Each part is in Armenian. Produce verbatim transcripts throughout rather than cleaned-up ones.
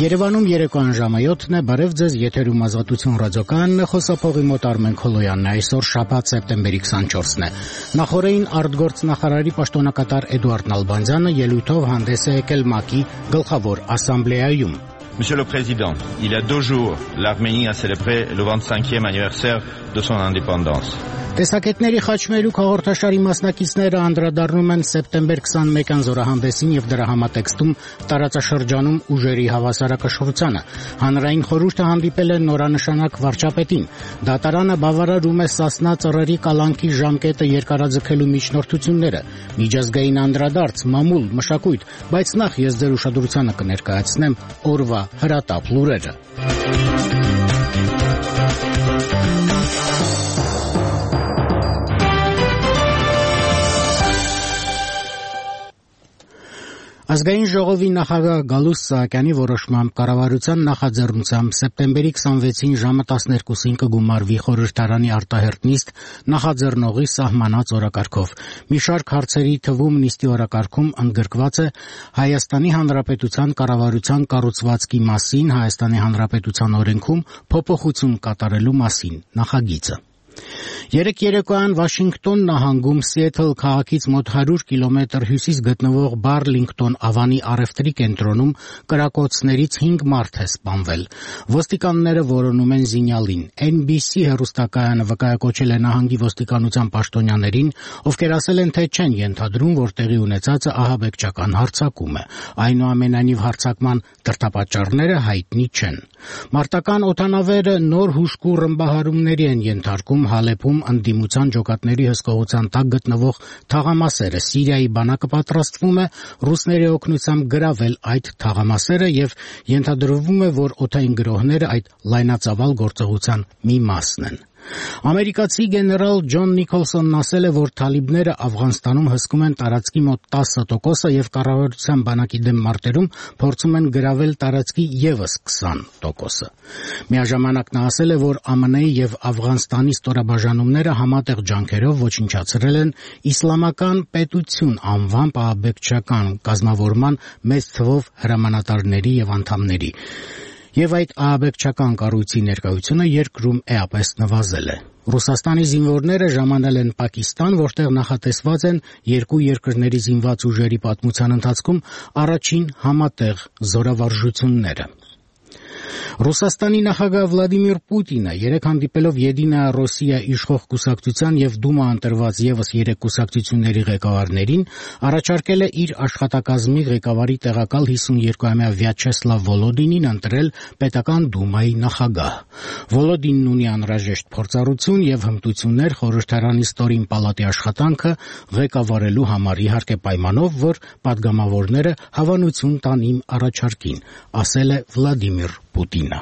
Երևանում երեկոյան ժամը յոթն է, բարև ձեզ, եթերում Ազատություն ռադիոկայանն է, խոսափողի մոտ Արմեն Քոլոյանն է, այսօր շաբաթ սեպտեմբերի քսանչորսն է։ Նախորդին արտգործնախարարի պաշտոնակատար Էդուարդ Նալբանդյանը ելույթով հանդես է եկել ՄԱԿ-ի գլխավոր ասամբլեայում։ Monsieur le Président, il y a deux jours, l'Arménie a célébré le vingt-cinquième anniversaire de son indépendance. Տեսակետների խաչմերուկ հաղորդաշարի մասնակիցները անդրադառնում են սեպտեմբեր քսանմեկյան զորահանդեսին եւ դրա համատեքստում տարածաշրջանում ուժերի հավասարակշռությանը։ Հանրային խորհուրդը հանդիպել է նորանշանակ վարչապետին։ Դատարանը բավարարում է Սասնա ծռերի կալանքի ժամկետը երկարաձգելու միջնորդությունները։ Միջազգային անդրադարձ, մամուլ, մշակույթ, բայց նախ ես ձեր ուշադրությանը կներկայացնեմ օրվա հրատապ լուրերը։ Ազգային ժողովի նախագահ Գալուստ Սահակյանի որոշմամբ կառավարության նախաձեռնությամբ սեպտեմբերի քսանվեցին ժամը տասներկուսին կգումարվի խորհրդարանի արտահերթ նիստ նախաձեռնողի սահմանած օրակարգով։ Մի շարք հարցերի թվում նիստի օրակարգում ընդգրկված է Հայաստանի Հանրապետության կառավարության կառուցվածքի մասին Հայաստանի Հանրապետության օրենքում փոփոխություն կատարելու մասին նախագիծը։ Երեկ երեկոյան Վաշինգտոն նահանգում Սիեթլ քաղաքից մոտ հարյուր կիլոմետր հյուսիս գտնվող Բարլինգտոն ավանի առևտրի կենտրոնում կրակոցներից հինգ մարդ է սպանվել։ Ոստիկանները որոնում են զինյալին։ Էն բի սի հեռուստակայանը վկայակոչել է նահանգի ոստիկանության պաշտոնյաներին, ովքեր ասել են, թե չեն ենթադրում, որ տեղի ունեցածը ահաբեկչական հարձակում է։ Այնուամենայնիվ հարձակման դրդապատճառները հայտնի չեն։ Մարտական օդանավերը նոր հուժկու ռմբահարումների են ենթարկում Հալեփում ընդդիմության ջոկատների հսկողության տակ գտնվող թաղամասերը։ Սիրիայի բանակը պատրաստվում է ռուսների օգնությամբ գրավել այդ թաղամասերը եւ ենթադրվում է, որ օդային գրոհները այդ լայնածավալ գործողության մի մասն են։ Ամերիկացի գեներալ Ջոն Նիկոլսոնն ասել է, որ թալիբները Աֆղանստանում հսկում են տարածքի մոտ տասը տոկոսը եւ կառավարության բանակի դեմ մարտերում փորձում են գրավել տարածքի եւս քսան տոկոսը։ Միաժամանակ նա ասել է, որ ԱՄՆ Է-ի եւ Աֆղանստանի ստորաբաժանումները համատեղ ջանքերով ոչնչացրել են իսլամական պետություն անվամբ ահաբեկչական կազմավորման մեծ թվով հրամանատարների եւ անդամների։ Եվ այդ ահաբեկչական կառույցի ներկայությունը երկրում էապես նվազել է։ Ռուսաստանի զինվորները ժամանել են Պակիստան, որտեղ նախատեսված են երկու երկրների զինված ուժերի պատմության ընթացքում առաջին համատեղ զորավարժությունները։ Ռուսաստանի նախագահ Վլադիմիր Պուտինը երեկ հանդիպելով Եդինայա Ռոսիա իշխող կուսակցության եւ Դումա ընտրված եւս երեք կուսակցությունների ղեկավարներին առաջարկել է իր աշխատակազմի ղեկավարի տեղակալ հիսունյոթամյա Վյաչեսլավ Վոլոդինին ընտրել պետական Դումայի նախագահ։ Վոլոդինն ունի անհրաժեշտ փորձառություն եւ հմտություններ խորհրդարանի ստորին պալատի աշխատանքը ղեկավարելու համար, իհարկե պայմանով, որ պատգամավորները հավանություն տան իմ առաջարկին, ասել է Վլադիմիր Պուտինը։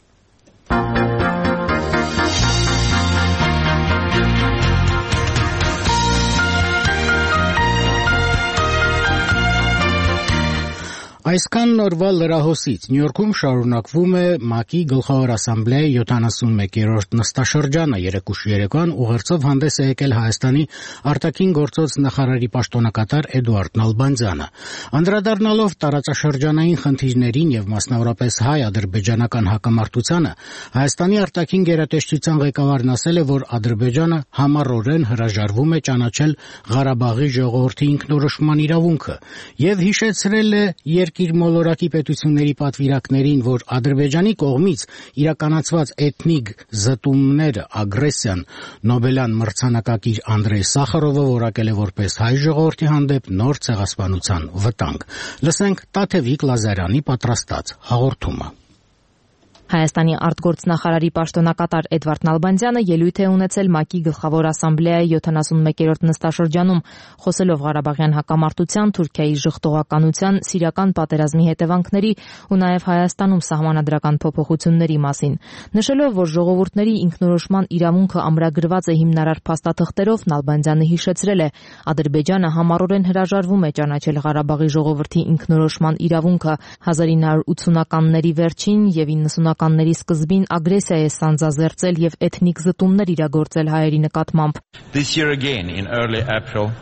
Այսքան նորվա լրահոսից Նյու Յորքում շարունակվում է ՄԱԿ-ի գլխավոր ասամբլեայի յոթանասունմեկերորդ նստաշրջանը։ Երեկուշ երեկոյան ուղերձով հանդես է եկել Հայաստանի արտաքին գործոց նախարարի պաշտոնակատար Էդուարդ Նալբանդյանը։ Անդրադառնալով տարածաշրջանային խնդիրներին եւ մասնավորապես հայ-ադրբեջանական հակամարտությանը, Հայաստանի արտաքին գերատեսչության ղեկավարն ասել է, որ Ադրբեջանը համառորեն հրաժարվում է ճանաչել Ղարաբաղի ժողովրդի ինքնորոշման իրավունքը եւ հիշեցրել է իր մոլորակի պետությունների պատվիրակներին, որ Ադրբեջանի կողմից իրականացված էթնիկ զտումները, ագրեսիան Նոբելյան մրցանակակիր Անդրեյ Սախարովը որակել է որպես հայ ժողովրդի հանդեպ նոր ցեղասպանության վտանգ։ Լսենք Տաթևիկ Լազարյանի պատրաստած հաղորդումը։ Հայաստանի արտգործնախարարի պաշտոնակատար Էդվարդ Նալբանդյանը ելույթ է ունեցել ՄԱԿ-ի գլխավոր ասամբլեայի յոթանասունմեկերորդ նստաշրջանում, խոսելով Ղարաբաղյան հակամարտության, Թուրքիայի ժխտողականության, Սիրիական պատերազմի հետևանքների ու նաև Հայաստանում սահմանադրական փոփոխությունների մասին, նշելով, որ ժողովուրդների ինքնորոշման իրավունքը ամրագրված է հիմնարար փաստաթղթերով, Նալբանդյանը հիշեցրել է, Ադրբեջանը համառորեն հրաժարվում է ճանաչել Ղարաբաղի ժողովրդի ինքնորոշման իրավունքը հազար ինը հարյուր ութսունականների վերջին եւ իննսունականների սկզբին ագրեսիա է սանձազերծել եւ էթնիկ զտումներ իրագործել հայերի նկատմամբ. This year again in early April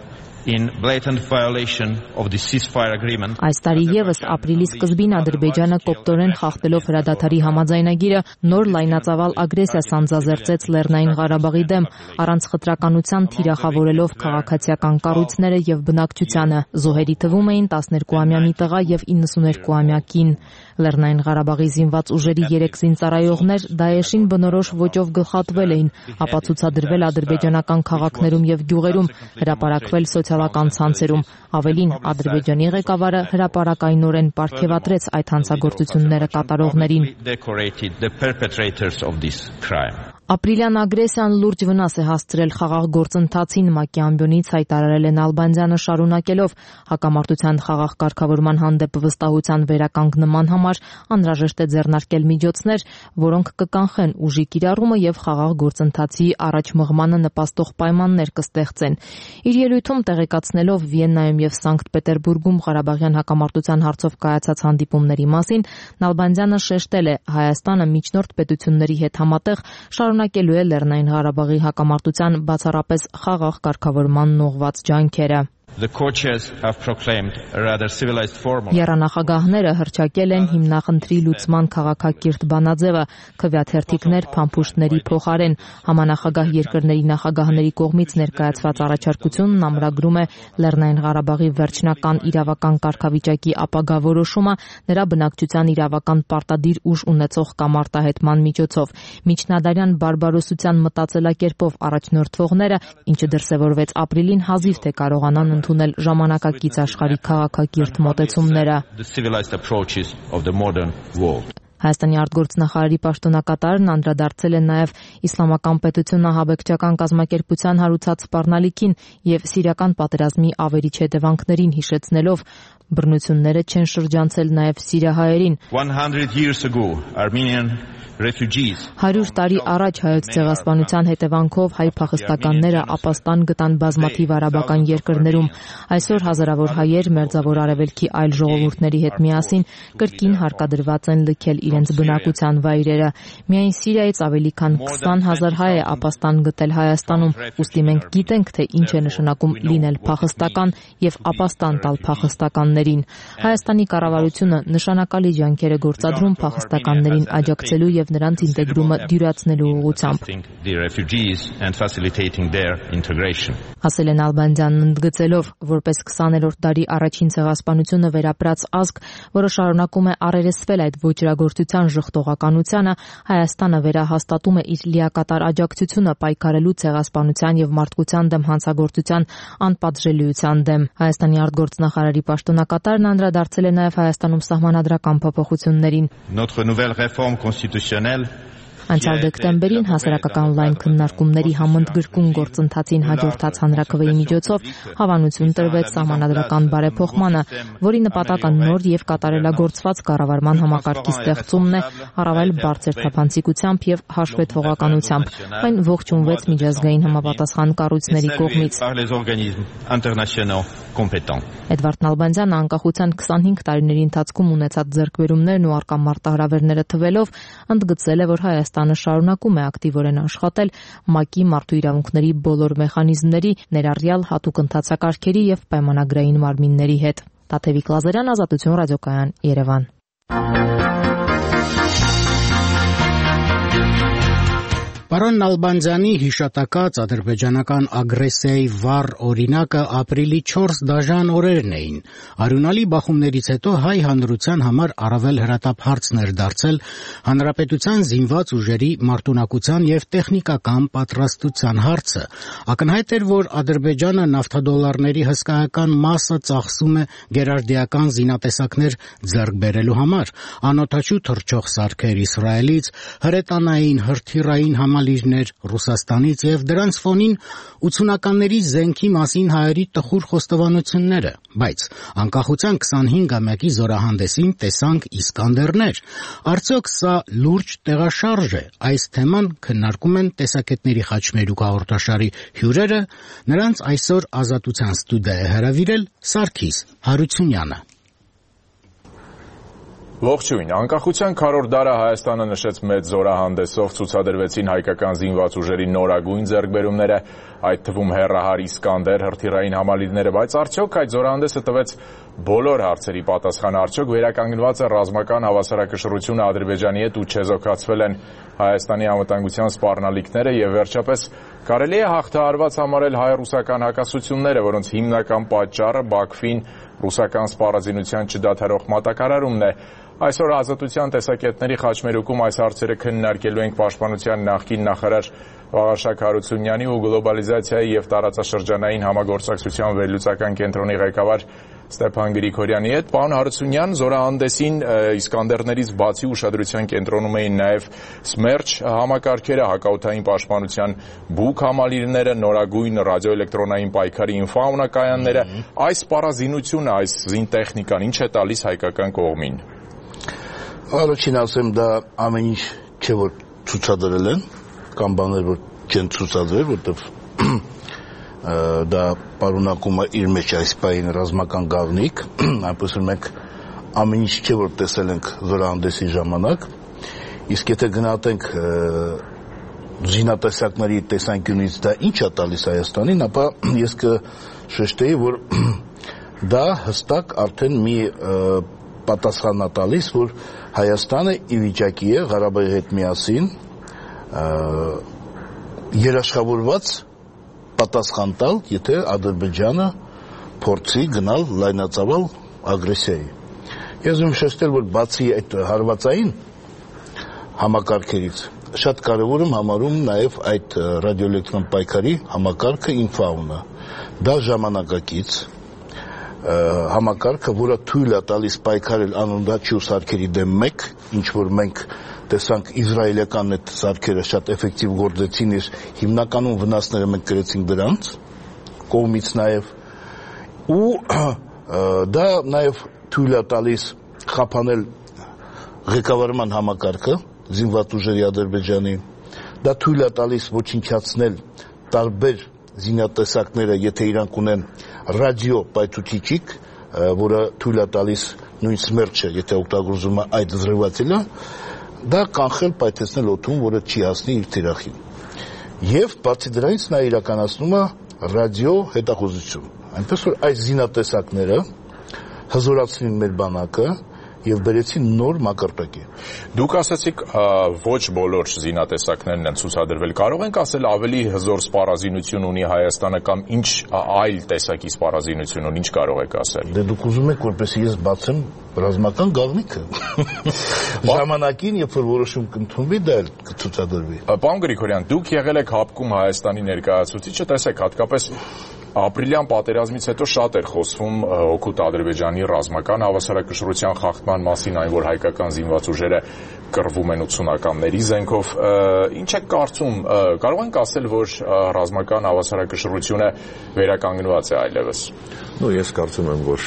in blatant violation of the ceasefire agreement. Այս տարի եւս ապրիլի սկզբին Ադրբեջանը կոպտորեն խախտելով հրադադարի համաձայնագիրը նոր լայնածավալ ագրեսիա սանձազերծեց Լեռնային Ղարաբաղի դեմ, առանց խտրականության թիրախավորելով քաղաքացիական կառույցները եւ բնակչությանը։ Զոհերի թվում էին տասներկուամյա մի տղա եւ իննսուներկուամյա կին։ Լեռնային Ղարաբաղի զինված ուժերի երեք զինծառայողներ Դաեշին բնորոշ ոճով գլխատվել էին, ապա ցուցադրվել ադրբեջանական քաղաքներում եւ գյուղերում, հրապարակվել սոցիալական ցանցերում։ Ավելին, Ադրբեջանի ղեկավարը հրապարակայնորեն պարգևատրեց այդ հանցագործությունները կատարողներին։ Ապրիլյան ագրեսիան լուրջ վնաս է հասցրել խաղաղ գործընթացին, ՄԱԿ-ի ամբիոնից հայտարարել է Նալբանդյանը, շարունակելով հակամարտության խաղաղ կարգավորման հանդեպ վստահության վերականգնման համար անհրաժեշտ է ձեռնարկել միջոցներ, որոնք կկանխեն ուժի կիրառումը եւ խաղաղ գործընթացի առաջմղմանը նպաստող պայմաններ կստեղծեն։ Իր ելույթում տեղեկացնելով Վիեննայում եւ Սանկտ Պետերբուրգում Ղարաբաղյան հակամարտության հարցով կայացած հանդիպումների մասին, Նալբանդյանը շեշտել է, Հայաստանը միջնորդ պետությունների հետ համատեղ շարունակելու է Լեռնային Ղարաբաղի հակամարտության բացառապես խաղաղ կարգավորմանն ուղղված ջանքերը։ Եռանախագահները հռչակել են հիմնախնդրի լուծման քաղաքակիրթ բանաձևը, քվեաթերթիկներ փամփուշտների փոխարեն։ Համանախագահ երկրների նախագահների կողմից ներկայացված առաջարկությունն ամրագրում է Լեռնային Ղարաբաղի վերջնական իրավական կարգավիճակի ապագա որոշումը նրա բնակչության իրավական պարտադիր ուժ ունեցող կամ արտահայտման միջոցով։ Միջնադարյան բարբարոսության մտածելակերպով առաջնորդվողները, ինչը դրսևորվեց ապրիլին, հազիվ թե կարողանան ընդունել ժամանակակից աշխարհի քաղաքակիրթ մոտեցումները։ Հայաստանի արտգործնախարարի պաշտոնակատարն անդրադարձել է նաև իսլամական պետություն ահաբեկչական կազմակերպության հարուցած սպառնալիքին եւ սիրիական պատերազմի ավերիչ հետևանքներին, հիշեցնելով բռնությունները չեն շրջանցել նաև սիրիահայերին։ Հարյուր տարի առաջ հայոց ցեղասպանության հետևանքով հայ փախստականները ապաստան գտան բազմաթիվ արաբական երկրներում։ Այսօր հազարավոր հայեր մերձավոր արևելքի այլ ժողովուրդների հետ միասին կրկին հարկադրված են լքել իրենց բնակության վայրերը։ Միայն Սիրիայից ավելի քան քսան հազար հայ է ապաստան գտել Հայաստանում, ուստի մենք գիտենք, թե ինչ է նշանակում լինել փախստական եւ ապաստան տալ փախստականներին։ Հայաստանի կառավարությունը նշանակալի ջանքեր է գործադրում փախստականներին աջակցելու եւ նրանց ինտեգրումը դյուրացնելու ուղղությամբ։ Ասել է Նալբանդյանն, ընդգծելով, որպես քսաներորդ դարի առաջին ցեղասպանությունը վերապրած ազգ, որը շարունակում է առերեսվել այդ ոճրագործության ժխտողականությանը, Հայաստանը վերահաստատում է իր լիակատար աջակցությունը պայքարելու ցեղասպանության եւ մարդկության դեմ հանցագործության անպատժելիության դեմ։ Հայաստանի արտգործնախարարի պաշտոնակատարն անդրադարձել է նաեւ Հայաստանում սահմանադրական փոփոխություններին։ Անցյալ դեկտեմբերին հասարակական լայն քննարկումների համընդգրկուն գործընթացին հաջորդած հանրաքվեի միջոցով հավանություն տրվեց սահմանադրական բարեփոխմանը, որի նպատակը նոր եւ կատարելագործված կառավարման համակարգի ստեղծումն է, առավել բարձր թափանցիկությամբ եւ հաշվետվողականությամբ։ Այն ողջունվեց միջազգային համապատասխան կառույցների կողմից։ Էդվարդ Նալբանդյանը անկախության քսանհինգ տարիների ընթացքում ունեցած ձեռքբերումներն ու առկա մարտահրավերները թվելով ընդգծել է, որ Հայաստանը շարունակում է ակտիվորեն աշխատել ՄԱԿ-ի մարդու իրավունքների բոլոր մեխանիզմների, ներառյալ հատուկ ընթացակարգերի եւ պայմանագրային մարմինների հետ։ Տաթևիկ Լազարյան, Ազատություն ռադիոկայան, Երևան։ Պարոն Նալբանդյանի հիշատակած ադրբեջանական ագրեսիայի վառ օրինակը ապրիլի չորս դաժան օրերն էին։ Արյունալի բախումներից հետո հայ հանրության համար առավել հրատապ հարցն էր դարձել հանրապետության զինված ուժերի մարտունակության եւ տեխնիկական պատրաստության հարցը։ Ակնհայտ էր, որ Ադրբեջանը նավթադոլարների հսկայական մասը ծախսում է գերարդիական զինատեսակներ ձեռք բերելու համար, անօդաչու թռչող սարքեր Իսրայելից, հրետանային, հրթիռային համալիրներ Ռուսաստանից եւ դրանց ֆոնին ութսունականների զենքի մասին հայերի տխուր խոստովանությունները, բայց անկախության քսանհինգամյակի զորահանդեսին տեսանք Իսկանդերներ։ Արդյոք սա լուրջ տեղաշարժ է։ Այս թեման քննարկում են տեսակետների խաչմերուկ հաղորդաշարի հյուրերը, նրանց այսօր Ազատության ստուդիա է հրավիրել Սարգիս Հարությունյանը։ Ողջույն, անկախության քառորդ դարը Հայաստանը նշեց մեծ զորահանդեսով, ցուցադրվեցին հայկական զինված ուժերի նորագույն ձեռքբերումները, այդ թվում հեռահար Իսկանդեր, հրթիռային համալիրները, բայց արդյոք այդ զորահանդեսը տվեց բոլոր հարցերի պատասխան, արդյոք վերականգնված է ռազմական հավասարակշռությունը Ադրբեջանի հետ ու չեզոքացվել են Հայաստանի անվտանգության սպառնալիքները եւ վերջապես կարելի է հաղթահարված համարել հայ-ռուսական հակասությունները, որոնց հիմնական պատճառը Բաքվին ռուսական սպառազինության չդադարող մատակարարումն է։ Այսօր Ազատության տեսակետների խաչմերուկում այս հարցերը քննարկելու ենք Պաշտպանության նախկին նախարար Վաղարշակ Հարությունյանի ու գլոբալիզացիայի եւ տարածաշրջանային համագործակցության վերլուծական կենտրոնի ղեկավար Ստեփան Գրիգորյանի հետ։ Պարոն Հարությունյան, զորահանդեսին Իսկանդերներից բացի ուշադրության կենտրոնում էին նաև Սմերչ համակարգերը, հակաօդային պաշտպանության բուկ համալիրները, նորագույն ռադիոէլեկտրոնային պայքարի ինֆաունակայանները։ Այս սպառազինությունը, այս զինտեխնիկան ինչ է տալիս հայկական կողմին։ Առաջին ասեմ, դա ամեն ինչ չէ, որ ցուցադրել են, կամ բաներ, որ չեն ցուցադրել, որտեղ դա պարունակում է իր մեջ այս պահին ռազմական գաղտնիք, այնպես որ մենք ամեն ինչ չէ, որ տեսել ենք զորահանդեսի ժամանակ, իսկ եթե գնահատենք զինատեսակների տեսանկյունից դա ինչ է տալիս Հայաստանին, ապա ես կշեշտեի, որ դա հստակ արդեն մի պատասխան է տալիս, որ Հայաստանը ի վիճակի է Ղարաբաղի հետ միասին երաշխավորված պատասխան տալ, եթե Ադրբեջանը փորձի գնալ լայնածավալ ագրեսիայի։ Ես ուզում եմ շեշտել, որ բացի այդ հարվածային համակարգերից շատ կարևոր եմ համարում նաև այդ ռադիոէլեկտրոն պայքարի համակարգը ինֆաունը։ Դա ժամանակակից համակարգը, որը թույլ է տալիս պայքարել անօնդաչու սարքերի դեմ մեկ, ինչ որ մենք տեսանք իսրայելական այդ սարքերը շատ էֆեկտիվ գործեցին, իր հիմնականում վնասները մենք կրեցինք դրանց կողմից նաև, ու դա նաև թույլ է տալիս խափանել ղեկավարման համակարգը զինված ուժերի Ադրբեջանի, դա թույլ է տալիս ոչնչացնել տարբեր զինատեսակները, եթե իրանք ունեն ռադիո պայթուցիչիկ, որը թույլ է տալիս նույն Սմերչը, եթե օգտագործում է այդ զրկվածելը, դա կանխել պայթեցնել օդում, որը չի հասնի իր թիրախին։ Եվ բացի դրանից նա իրականացնում է ռադիո հետախուզություն։ Այնպես որ այս զինատեսակները հզորացրին մեր բանակը եւ բերեցին նոր մակարդակի։ Դուք ասացիք ոչ բոլոր զինատեսակներն են ցուցադրվել։ Կարող ենք ասել ավելի հզոր սպառազինություն ունի Հայաստանը կամ ինչ այլ տեսակի սպառազինություն ունի, ինչ կարող եք ասել։ Դե դուք ուզում եք, որպեսզի ես բացեմ ռազմական գաղտնիքը։ Ժամանակին, երբ որ որոշում կընդունվի, դա էլ կցուցադրվի։ Պարոն Գրիգորյան, դուք եղել եք հապկում Հայաստանի ներկայացուցիչը, տեսեք, հատկապես ապրիլյան պատերազմից հետո շատ էր խոսվում օգուտ Ադրբեջանի ռազմական հավասարակշռության խախտման մասին, այն որ հայկական զինված ուժերը կռվում են ութսունականների զենքով։ Ինչ եք կարծում, կարող ենք ասել, որ ռազմական հավասարակշռությունը վերականգնված է այլևս։ Ну, ես կարծում եմ, որ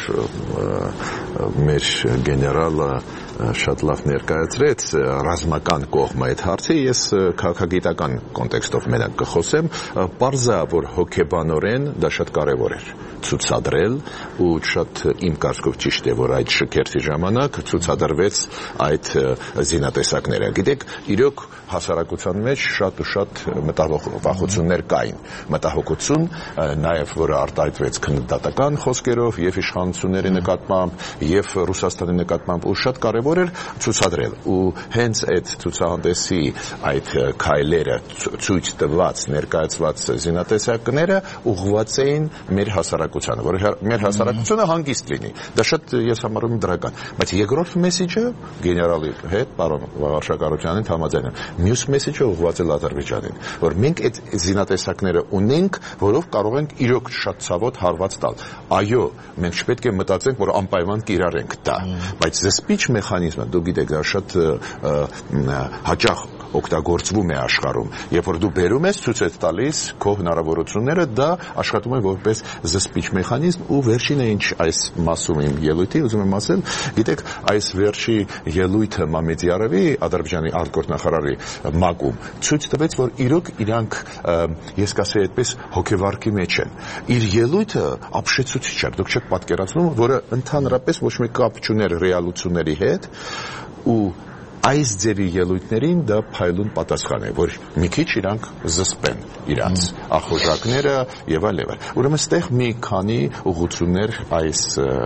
մեր գեներալը շատ լավ ներկայացրեց ռազմական կողմը այդ հարցի, ես քաղաքագիտական կոնտեքստով մենակ կխոսեմ, պարզ է, որ հոգեբանորեն դա շատ կարևոր էր ցուցադրել ու շատ իմ կարծիքով ճիշտ է, որ այդ շքերթի ժամանակ ցուցադրվեց այդ զինատեսակները։ Գիտեք, իրոք հասարակության մեջ շատ ու շատ մտահոգություններ կային։ Մտահոգություն նաև, որը արտահայտվեց քննադատական խոսքերով եւ իշխանությունների նկատմամբ եւ Ռուսաստանի նկատմամբ, ու շատ կարևոր էր ցուցադրել։ Ու հենց այդ ցուցահանդեսի այդ քայլերը ցույց տված, ներկայացված զինատեսակները ուղղված էին մեր հասարակությանը, որ մեր հասարակությունը հանգիստ լինի։ Դա շատ ես համարում եմ դրական։ Բայց երկրորդ մեսիջը գեներալի հետ, պարոն Վաղարշակ Հարությունյանին համաձայն եմ։ Մյուս մեսիջը ուղղված է Ադրբեջանին, որ մենք այդ զինատեսակները ունենք, որով կարող ենք իրոք շատ ցավոտ հարված տալ։ Այո, մենք չպետք է մտածենք, որ անպայման կիրառենք դա, բայց զսպիչ մեխանիզմը, դուք գիտեք, դա շատ հաճախ օգտագործվում է աշխարհում։ Երբ որ դու բերում ես, ցույց ես տալիս քո հնարավորությունները, դա աշխատում է որպես զսպիչ մեխանիզմ ու վերջինը ինչ այս մասում իմ ելույթի ուզում եմ ասել, գիտեք, այս վերջի ելույթը Մամեդյարովի, Ադրբեջանի արտգործնախարարի ՄԱԿ-ում ցույց տվեց, որ իրոք իրանք, ես կասեի այդպես, հոգեվարքի մեջ են։ Իր ելույթը ապշեցուցիչ էր, դուք չեք պատկերացնում, որը ընդհանրապես ոչ մի կապ չուներ ռեալությունների հետ ու այս ձևի ելույթներին դա փայլուն պատասխան է, որ մի քիչ իրանք զսպեն իրանց ախորժակները եւ այլ եւ այլ։ Ուրեմն այստեղ մի քանի ուղղություններ այս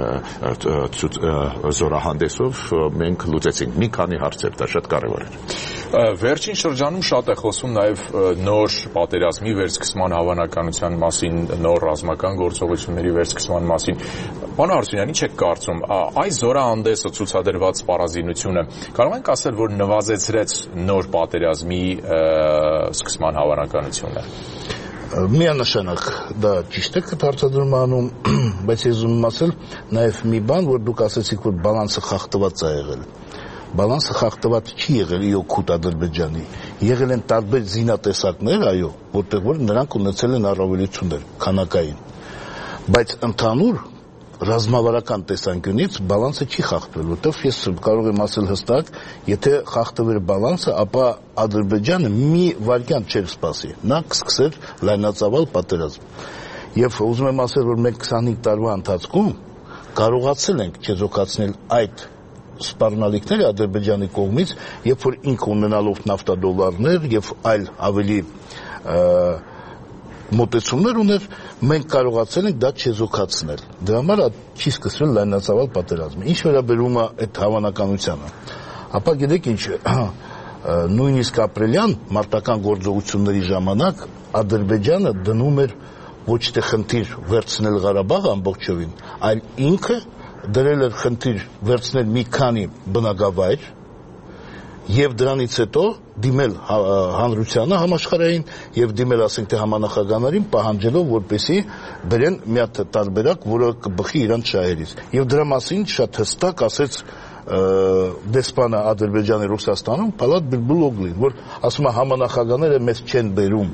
զորահանդեսով մենք լուծեցինք, մի քանի հարցեր, դա շատ կարեւոր էր։ Վերջին շրջանում շատ է խոսում նաև նոր պատերազմի վերսկսման հավանականության մասին, նոր ռազմական գործողությունների վերսկսման մասին։ Պարոն Հարությունյան, ինչ եք կարծում, այս զորահանդեսը ցուցադրված պարազինությունը կարող ենք ասել, որ նվազեցրեց նոր պատերազմի սկսման հավանականությունը։ Միանշանակ դա ճիշտ է հարցադրում անում, բայց ես ուզում եմ ասել նաև մի բան, որ դուք ասացիք, որ բալանսը խախտված է եղել։ Բալանսը խախտված չի եղել իօքուտ Ադրբեջանի։ Եղել են տարբեր զինատեսակներ, այո, որտեղ որ նրանք ունեցել են առավելություններ քանակային։ Բայց ընդհանուր ռազմավարական տեսանկյունից բալանսը չի խախտվել, որտեղ ես կարող եմ ասել հստակ, եթե խախտվեր բալանսը, ապա Ադրբեջանը մի վայրկյան չէր սպասի։ Նա կսկսեր լայնածավալ պատերազմ։ Եվ ուզում եմ ասել, որ մենք քսանհինգ տարվա ընթացքում կարողացել ենք չեզոքացնել այդ սպառնալիքները Ադրբեջանի կողմից, երբ որ ինքը ունենալով նավթադոլարներ եւ այլ ավելի մոտեցումներ ուներ, մենք կարողացել ենք դա չեզոքացնել։ Դրա համար չի սկսվել լայնածավալ պատերազմը։ Ինչ վերաբերում է այդ հավանականությանը, ապա գիտեք ինչ, նույնիսկ ապրիլյան մարտական գործողությունների ժամանակ Ադրբեջանը դնում էր ոչ թե խնդիր վերցնել Ղարաբաղը ամբողջովին, այլ ինքը դրել էր խնդիր վերցնել մի քանի բնակավայր եւ դրանից հետո դիմել հանրությանը համաշխարհային եւ դիմել ասենք թե համանախագահներին պահանջելով որպեսի բերեն մի հատ տարբերակ, որը կբխի իրանց շահերից։ Եվ դրա մասին շատ հստակ ասեց դեսպանը Ադրբեջանի Ռուսաստանում Պալատ Բիլբուլօգլին, որ ասում է համանախագահները մեզ չեն բերում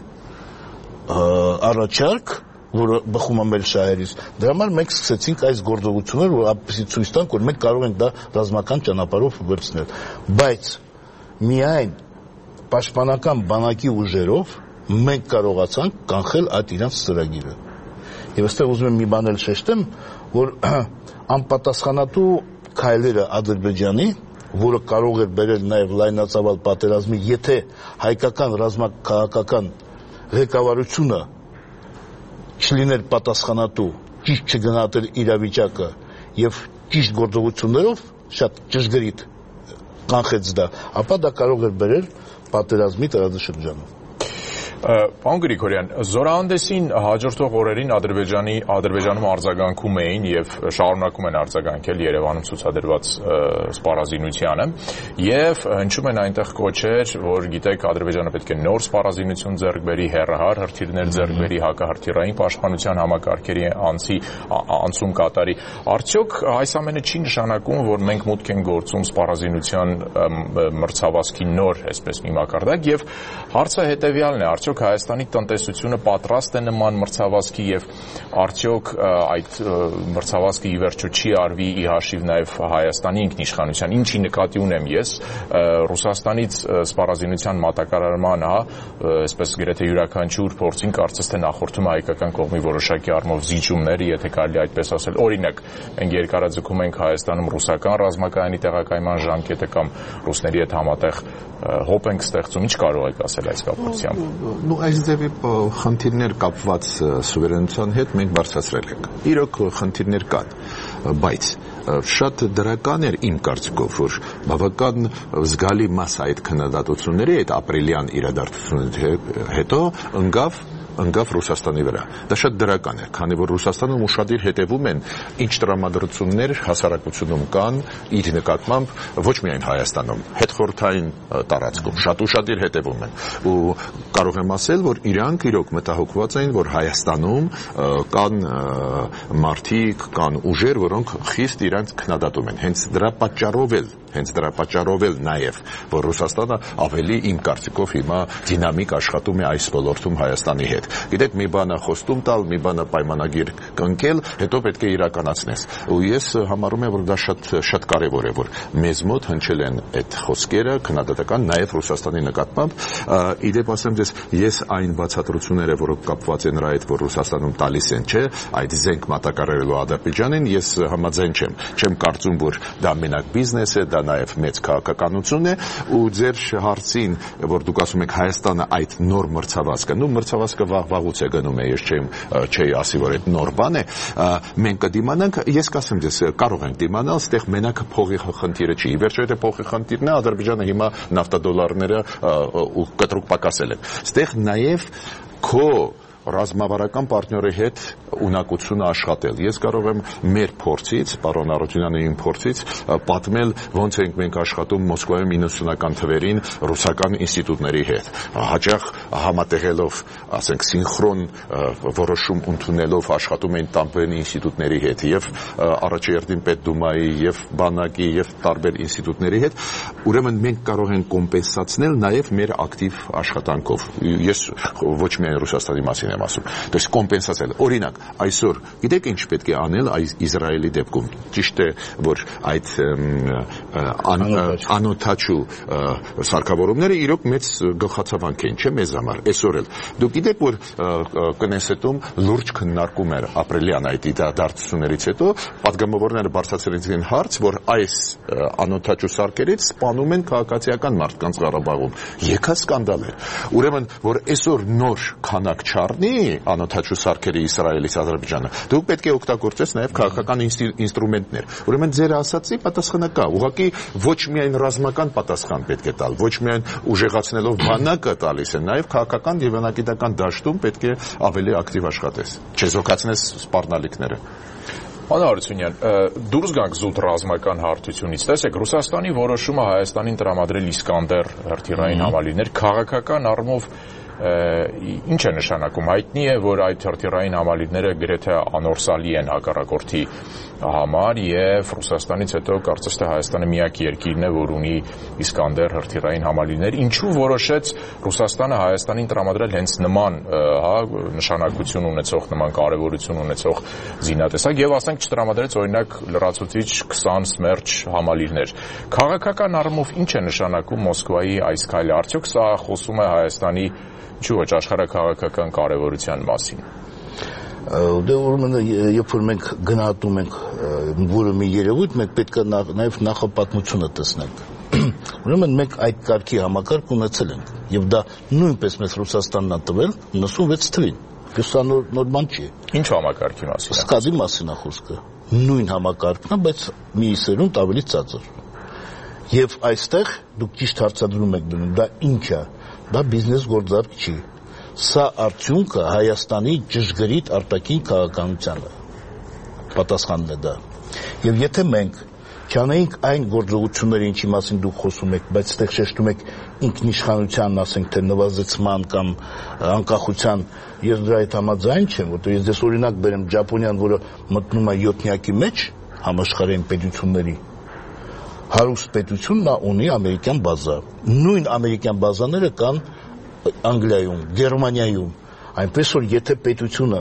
առաջարկ, որը բխում է մեր շահերից։ Դրա համար մենք սկսեցինք այս գործողությունները, որ ապսի ցույց տանք, որ մենք կարող ենք դա ռազմական ճանապարհով վերցնել։ Բայց միայն պաշտպանական բանակի ուժերով մենք կարողացանք կանխել այդ իրանց ծրագիրը։ Եվ այստեղ ուզում եմ մի բան էլ շեշտեմ, որ անպատասխանատու քայլերը Ադրբեջանի, որը կարող էր բերել նաև լայնածավալ պատերազմի, եթե հայկական ռազմաքաղաքական ղեկավարությունը չլիներ պատասխանատու, ճիշտ չգնահատեր իրավիճակը եւ ճիշտ գործողություններով շատ ճշգրիտ կանխեց դա, ապա դա կարող էր բերել պատերազմի տարածաշրջանում։ Պարոն Գրիգորյան, զորահանդեսին հաջորդող օրերին Ադրբեջանի Ադրբեջանում արձագանքում էին եւ շարունակում են արձագանքել Երևանում ցուցադրված սպառազինությանը եւ հնչում են այնտեղ կոչեր, որ գիտեք Ադրբեջանը պետք է նոր սպառազինություն ձեռք բերի, հեռահար հրթիռներ ձեռք բերի, հակահրթիռային պաշտպանության համակարգերի անցի անցում կատարի։ Արդյոք այս ամենը չի նշանակում, որ մենք մուտք ենք գործում սպառազինության մրցավազքի նոր, այսպես մի մակարդակ եւ հարցը հետեւյալն է, արդյոք Հայաստանի տնտեսությունը պատրաստ է նման մրցավազքի եւ արդյոք այդ մրցավազքը ի վերջո չի արվի ի հաշիվ նաեւ Հայաստանի ինքնիշխանության, ինչի նկատի ունեմ ես, Ռուսաստանից սպառազինության մատակարարման, հա, այսպես գրեթե յուրաքանչյուր փորձին կարծես թե նախորդում հայկական կողմի որոշակի առումով զիջումները, եթե կարելի այդպես ասել, օրինակ, մենք երկարաձգում ենք Հայաստանում ռուսական ռազմակայանի տեղակայման ժամկետը կամ ռուսների հետ համատեղ հոպ ենք ստեղծում, ինչ կարող եք ասել այս կապակցությամբ։ Ну, այս ձևի խնդիրներ կապված սուվերենության հետ մենք բարձրացրել ենք։ Իրոք խնդիրներ կան, բայց շատ դրական էր իմ կարծիքով, որ բավական զգալի մասը այդ քննադատությունների, այդ ապրիլյան իրադարձությունների հետո ընկավ ընկավ Ռուսաստանի վրա։ Դա շատ դրական է, քանի որ Ռուսաստանում ուշադիր հետևում են ինչ տրամադրություններ հասարակությունում կան իր նկատմամբ, ոչ միայն Հայաստանում, հետխորհրդային տարածքում շատ ուշադիր հետևում են։ Ու կարող եմ ասել, որ իրանք իրոք մտահոգված են, որ Հայաստանում կան մարդիկ, կան ուժեր, որոնք խիստ իրանք քննադատում են։ Հենց դրա պատճառով էլ, հենց դրա պատճառով էլ նաև, որ Ռուսաստանը ավելի իմ կարծիքով հիմա դինամիկ աշխատում է այս ոլորտում Հայաստանի հետ։ Գիտեք, մի բանը խոստում տալ, մի բանը պայմանագիր կնքել, հետո պետք է իրականացնես։ Ու ես համարում եմ, որ դա շատ շատ կարևոր է, որ մեզ մոտ հնչել են այդ խոսքերը քննադատական նաև Ռուսաստանի նկատմամբ։ Իդեպ ասեմ ձեզ, ես այն բացատրությունները, որոնք կապված են նրա հետ, որ Ռուսաստանում տալիս են, չէ, այդ զենք մատակարարելու Ադրբեջանին, ես համաձայն չեմ։ Չեմ կարծում, որ դա մենակ բիզնես է, դա նաև մեծ քաղաքականություն է, ու ձեր հարցին, որ դուք ասում եք Հայաստանը այդ նոր մրցավազքը, նո մրցավազքը վաղուց է գնում է, ես չեմ չի ասի, որ այդ նոր բան է, մենք կդիմանանք, ես կասեմ ձեզ, կարող ենք դիմանալ, այստեղ մենակ փողի խնդիրը չի։ Վերջո եթե փողի խնդիրն է, Ադրբեջանը հիմա նավթադոլարները ու կտրուկ պակասել են։ Այստեղ նաև քո ռազմավարական պարտների հետ ունակությունը աշխատել։ Ես կարող եմ մեր փորձից, պարոն Արությունյանի իմ փորձից պատմել ոնց ենք մենք աշխատում Մոսկվայում իննսունական թվերին ռուսական ինստիտուտների հետ։ Հաճախ համատեղելով, ասենք, սինխրոն որոշում ընդունելով աշխատում են տարբեր ինստիտուտների հետ եւ առաջերտին Պետդումայի եւ բանակի եւ տարբեր ինստիտուտների հետ։ Ուրեմն մենք կարող ենք կոմպենսացնել նաեւ մեր ակտիվ աշխատանքով։ Ես ոչ միայն Ռուսաստանի մասին եմ ասում, то есть կոմպենսացնել։ Օրինակ, այսօր գիտեք ինչ պետք է անել այս Իսրայելի դեպքում։ Ճիշտ է, որ այդ անօթաչու սարքավորումները իրոք մեծ գլխացավանք են, չէ՞ մեզ համար։ Այսօր էլ դուք գիտեք, որ Կնեսետում լուրջ քննարկում էր ապրիլյան այդ դարձություններից հետո, պատգամավորները բարձրացրեցին հարց, որ այս անօթաչու սարքերից սպանում են քաղաքացիական մարդկանց Ղարաբաղում։ Եկա սկանդալ է։ Ուրեմն, որ այսօր նոր քանակ չառնի անօթաչու սարքերի Իսրայելից Ադրբեջանը, դուք պետք է օգտագործես նաև քաղաքական ինստրումենտներ։ Ուրեմն ձեր ասացի պատասխանը կա։ Ուղղակի ոչ միայն ռազմական պատասխան պետք է տալ, ոչ միայն ուժեղացնելով բանակը տալիս են, նաև քաղաքական եւ անագիտական դաշտում պետք է ավելի ակտիվ աշխատես։ Չեզոքացնես սպառնալիքները։ Պարոն Արությունյան, դուրս գանք զուտ ռազմական հարթությունից։ Տեսեք, Ռուսաստանի որոշումը Հայաստանին տրամադրել Իսկանդեր հրթիռային համալիրներ քաղաքական առումով ինչ է նշանակում։ Հայտնի է, որ այդ հրթիռային համալիրները գրեթե անորսալի են հակառակորդի համար եւ Ռուսաստանից հետո կարծես թե Հայաստանը միակ երկիրն է, որ ունի Իսկանդեր հրթիռային համալիրներ։ Ինչու որոշեց Ռուսաստանը Հայաստանին տրամադրել հենց նման, հա, նշանակություն ունեցող, նման կարևորություն ունեցող զինատեսակ եւ ասենք չտրամադրեց օրինակ լրացուցիչ քսան Սմերչ համալիրներ։ Քաղաքական առումով ինչ է նշանակում Մոսկվայի այս քայլը։ Արդյոք սա խոսում է Հայաստանի ինչու ոչ աշխարհաքաղաքական կարևորության մասին։ Դե ուրեմն երբ որ մենք գնահատում ենք որը մի երևույթ, մենք պետք է նաև նախապատմությունը տեսնենք։ Ուրեմն մենք այդ կարգի համակարգ ունեցել ենք եւ դա նույնպես մեզ Ռուսաստանն ա տվել նոթսունվեց թվին։ Սա նոր բան չի։ Ինչ համակարգի մասին։ Սկազի մասին է խոսքը։ Նույն համակարգն է, բայց մի սերունդ ավելի ցածր։ Եվ այստեղ դուք ճիշտ հարցադրում եք դնում, դա ինչ է։ Դա բիզնես գործարք չի։ Սա արդյունքը Հայաստանի ճշգրիտ արտաքին քաղաքականության է։ Պատասխանն է դա։ Եվ եթե մենք չանեինք այն գործողությունները, ինչի մասին դուք խոսում եք, բայց այդտեղ շեշտում եք ինքնիշխանության, ասենք թե նվազեցման կամ անկախության, ես դրա հետ համաձայն չեմ, որտեղ ես դες օրինակ բերեմ Ճապոնիան, որը մտնում է յոթնյակի մեջ համաշխարհային պետությունների, հարուստ պետությունն ունի ամերիկյան բազա։ Նույն ամերիկյան բազաները կան Անգլիայում, Գերմանիայում, այնպես որ եթե պետությունը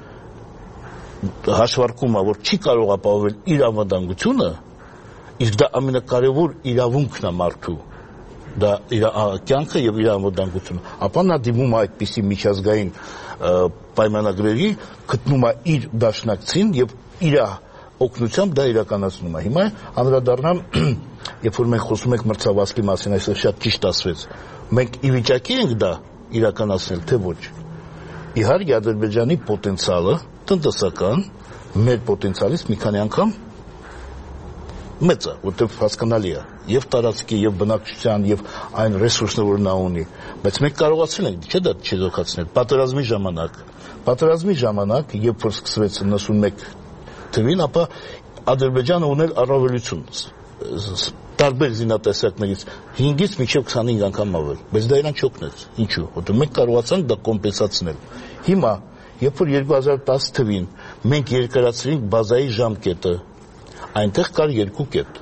հաշվարկում է, որ չի կարող ապահովել իր անվտանգությունը, իսկ դա ամենակարևոր իրավունքն է մարդու, դա իր կյանքը եւ իր անվտանգությունը, ապա նա դիմում է այդպիսի միջազգային պայմանագրերի, գտնում է իր դաշնակցին եւ իր օգնությամբ դա իրականացնում է։ Հիմա անդրադառնամ, երբ որ մենք խոսում ենք մրցավազքի մասին, այսօր շատ ճիշտ ասվեց, մենք ի վիճակի ենք դա իրականացնել, թե ոչ։ Իհարկե Ադրբեջանի պոտենցիալը տնտեսական մեր պոտենցիալից մի քանի անգամ մեծ է, որտեղ հասկանալի է եւ տարածքի եւ բնակչության եւ այն ռեսուրսները, որ նա ունի, բայց մենք կարողացել ենք, չէ՞ դա չեզոքացնել, պատերազմի ժամանակ, պատերազմի ժամանակ, երբ որ սկսվեց իննսունմեկ թվին, ապա Ադրբեջանը ուներ առավելություն, տարբեր զինատեսակներից հինգից մինչև քսանհինգ անգամ ավել, բայց դա իրան չօգնեց, ինչու, որտեղ մենք կարողացանք դա կոմպենսացնել, հիմա, երբ որ երկու հազար տասը թվին մենք երկարացրինք բազայի ժամկետը, այնտեղ կար երկու կետ,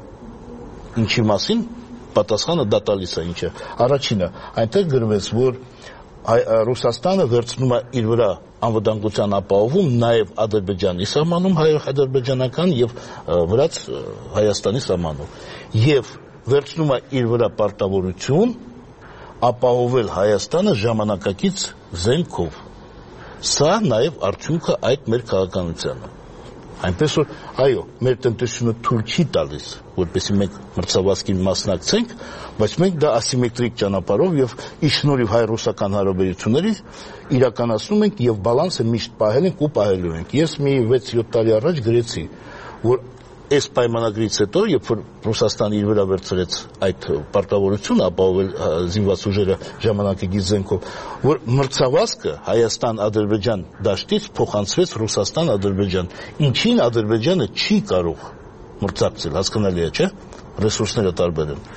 ինչի մասին պատասխանը դա տալիս է ինչը, առաջինը, այնտեղ գրվեց, որ Ռուսաստանը վերցնում է իր վրա անվտանգության ապահովում նաև Ադրբեջանի սահմանում, հայ-ադրբեջանական եւ վրաց Հայաստանի սահմանում, եւ վերցնում է իր վրա պարտավորություն ապահովել Հայաստանը ժամանակակից զենքով, սա նաև արդյունքը այդ մեր քաղաքականությանը, այնպես որ, այո, մեր տնտեսությունը թույլ չի տալիս, որպեսզի մենք մրցավազքին մասնակցենք, բայց մենք դա ասիմետրիկ ճանապարհով եւ ի շնորհիվ հայ-ռուսական հարաբերությունների իրականացնում ենք եւ բալանսը միշտ պահել ենք ու պահելու ենք։ Ես մի վեց-յոթ տարի առաջ գրեցի, որ այս պայմանագրից հետո, երբ որ Ռուսաստանը իր վրա վերցրեց այդ պարտավորությունը ապահովել զինված ուժերը ժամանակակից զենքով, որ մրցավազքը Հայաստան-Ադրբեջան դաշտից փոխանցվեց Ռուսաստան-Ադրբեջան, ինչին Ադրբեջանը չի կարող մրցակցել, հասկանալի է, չէ՞, ռեսուրսները տարբեր են։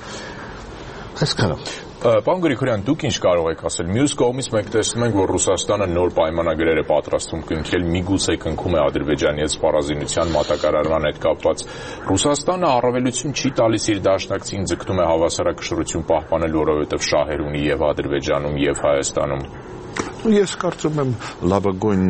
Այսքանը։ Պարոն Գրիգորյան, դուք ինչ կարող եք ասել։ Մյուս կողմից մենք տեսնում ենք, որ Ռուսաստանը նոր պայմանագրեր է պատրաստում կնքել, միգուցե կնքում է Ադրբեջանի հետ սպառազինության մատակարարման հետ կապված։ Ռուսաստանը առավելություն չի տալիս իր դաշնակցին, ձգտում է հավասարակշռություն պահպանել, որովհետև շահեր ունի եւ Ադրբեջանում եւ Հայաստանում։ Ես կարծում եմ լավագույն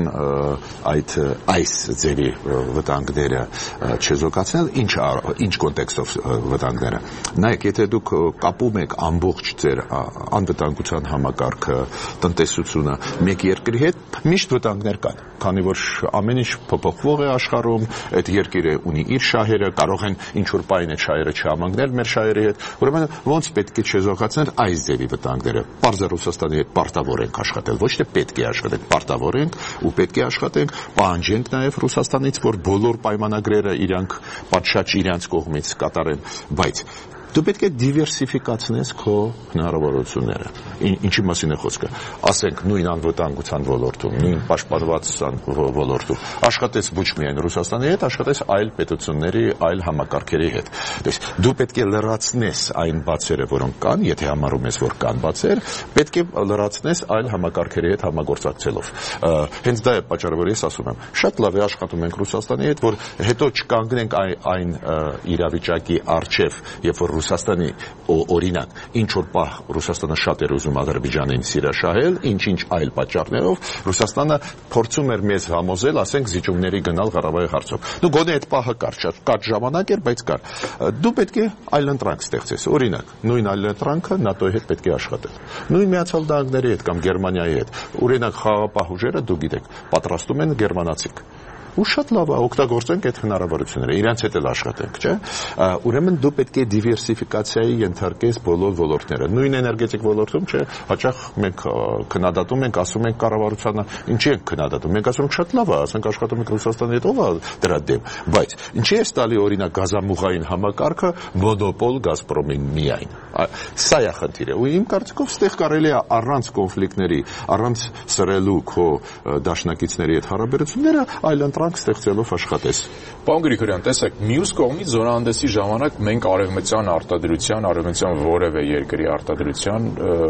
այդ այս ձերի վտանգները չեզոքացնել, ինչ ինչ կոնտեքստով վտանգները։ Նայեք, եթե դուք կապում եք ամբողջ ձեր անվտանգության համակարգը, տնտեսությունը մեկ երկրի հետ, միշտ վտանգներ կան, քանի որ ամեն ինչ փոփոխվող է աշխարհում, այդ երկիրը ունի իր շահերը, կարող են ինչ որ բան այդ շահերը չհամընկնել մեր շահերի հետ, ուրեմն ոնց պետք է չեզոքացնել այս ձերի վտանգները։ Պարզ է Ռուսաստանի հետ պարտավոր ենք աշխատել, ոչ թե պետք է աշխատենք, պարտավոր ենք ու պետք է աշխատենք, պահանջենք նաև Ռուսաստանից, որ բոլոր պայմանագրերը իրանք պատշաճ իրանց կողմից կատարեն, բայց դու պետք է դիվերսիֆիկացնես քո հնարավորությունները։ Ինչի մասին է խոսքը։ Ասենք նույն անվտանգության ոլորտում, նույն պաշտպանվածության ոլորտում աշխատես ոչ միայն Ռուսաստանի հետ, աշխատես այլ պետությունների, այլ համակարգերի հետ։ Դες դու պետք է լրացնես այն բացերը, որոնք կան, եթե համարում ես, որ կան բացեր, պետք է լրացնես այլ համակարգերի հետ համագործակցելով։ Հենց դա է պատճառը, որ ես ասում եմ, շատ լավ է աշխատում ենք Ռուսաստանի հետ, որ հետո չկանգնենք այն իրավիճակի առջև, երբ որ Ռուսաստանի օրինակ ինչ որ պահ Ռուսաստանը շատ էր ուզում Ադրբեջանին սիրաշահել, ինչ-ինչ այլ պատճառներով Ռուսաստանը փորձում էր մեզ համոզել, ասենք զիջումների գնալ Ղարաբաղի հարցով։ Դու գոնե այդ պահը կար, շատ ժամանակ էր, բայց կար։ Դու պետք է այլընտրանք ստեղծես։ Օրինակ, նույն այլընտրանքը ՆԱՏՕ-ի հետ պետք է աշխատել։ Նույն Միացյալ Նահանգների հետ կամ Գերմանիայի հետ։ Օրինակ խաղաղապահ ուժերը, դու գիտեք, պատրաստում են գերմանացիք։ Ու շատ լավ է օգտագործենք այդ հնարավորությունները, իրենց հետ էլ աշխատենք, չէ՞։ Ուրեմն դու պետք է դիվերսիֆիկացիայի ենթարկես բոլոր ոլորտները։ Նույն էներգետիկ ոլորտում, չէ, հաճախ մենք քննադատում ենք, ասում ենք կառավարությանը, ինչի ենք քննադատում։ Մենք ասում ենք շատ լավ է, ասենք աշխատում ենք Ռուսաստանի հետ, ով է դրա դեմ, բայց ինչի է ստալի օրինակ գազամուղային համակարգը մոնոպոլ Գազպրոմին միայն։ Սա է խնդիրը։ Ու իմ կարծիքով ստեղ կարելի է առանց կոնֆլիկտների, առանց սրելու քո դաշնակիցների հետ հարաբերությունները այլ ընտրանք ստեղծելով աշխատես։ Պարոն Գրիգորյան, տեսեք, մյուս կողմից զորահանդեսի ժամանակ մենք արևմտյան արտադրության, արևմտյան որևէ երկրի արտադրության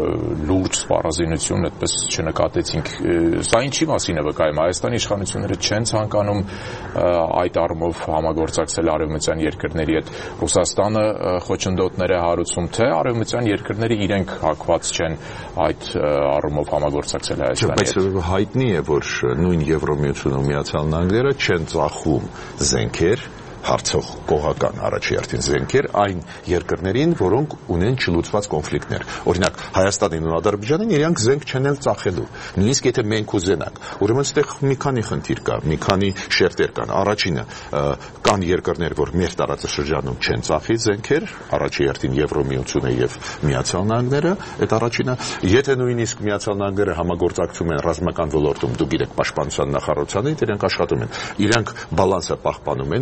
լուրջ սպառազինություն այդպես չնկատեցինք։ Սա ինչի մասին է վկայում։ Հայաստանի իշխանությունները չեն ցանկանում այդ առումով համագործակցել արևմտյան երկրների հետ։ Ռուսաստանը խոչընդոտներ է հարուցում, թե արևմտյան երկրները իրենք հակված չեն այդ առումով համագործակցել Հայաստանի հետ։ Բայց հայտնի է, որ նույն Եվրոմիությունում Միացյալ Նահանգները չեն ծախում զենքեր հարցող կողական առաջերտին զենքեր այն երկրներին, որոնք ունեն չլուծված կոնֆլիկտներ։ Օրինակ Հայաստանին ու Ադրբեջանին իրանք զենք չեն էլ ծախելու։ Նույնիսկ եթե մենք ուզենանք, ուրեմն այստեղ մի քանի խնդիր կա, մի քանի շերտեր կան։ Առաջինը, կան երկրներ, որ մեր տարածաշրջանում չեն ծախի զենքեր, առաջերտին Եվրոմիությունը եւ Միացյալ Նահանգները, այդ առաջինը, եթե նույնիսկ Միացյալ Նահանգները համագործակցում են ռազմական ոլորտում, դու գիտեք, պաշտպանության նախարարության հետ իրանք աշխատում են։ Իրանք բալանսը պահպանում են Հայաստան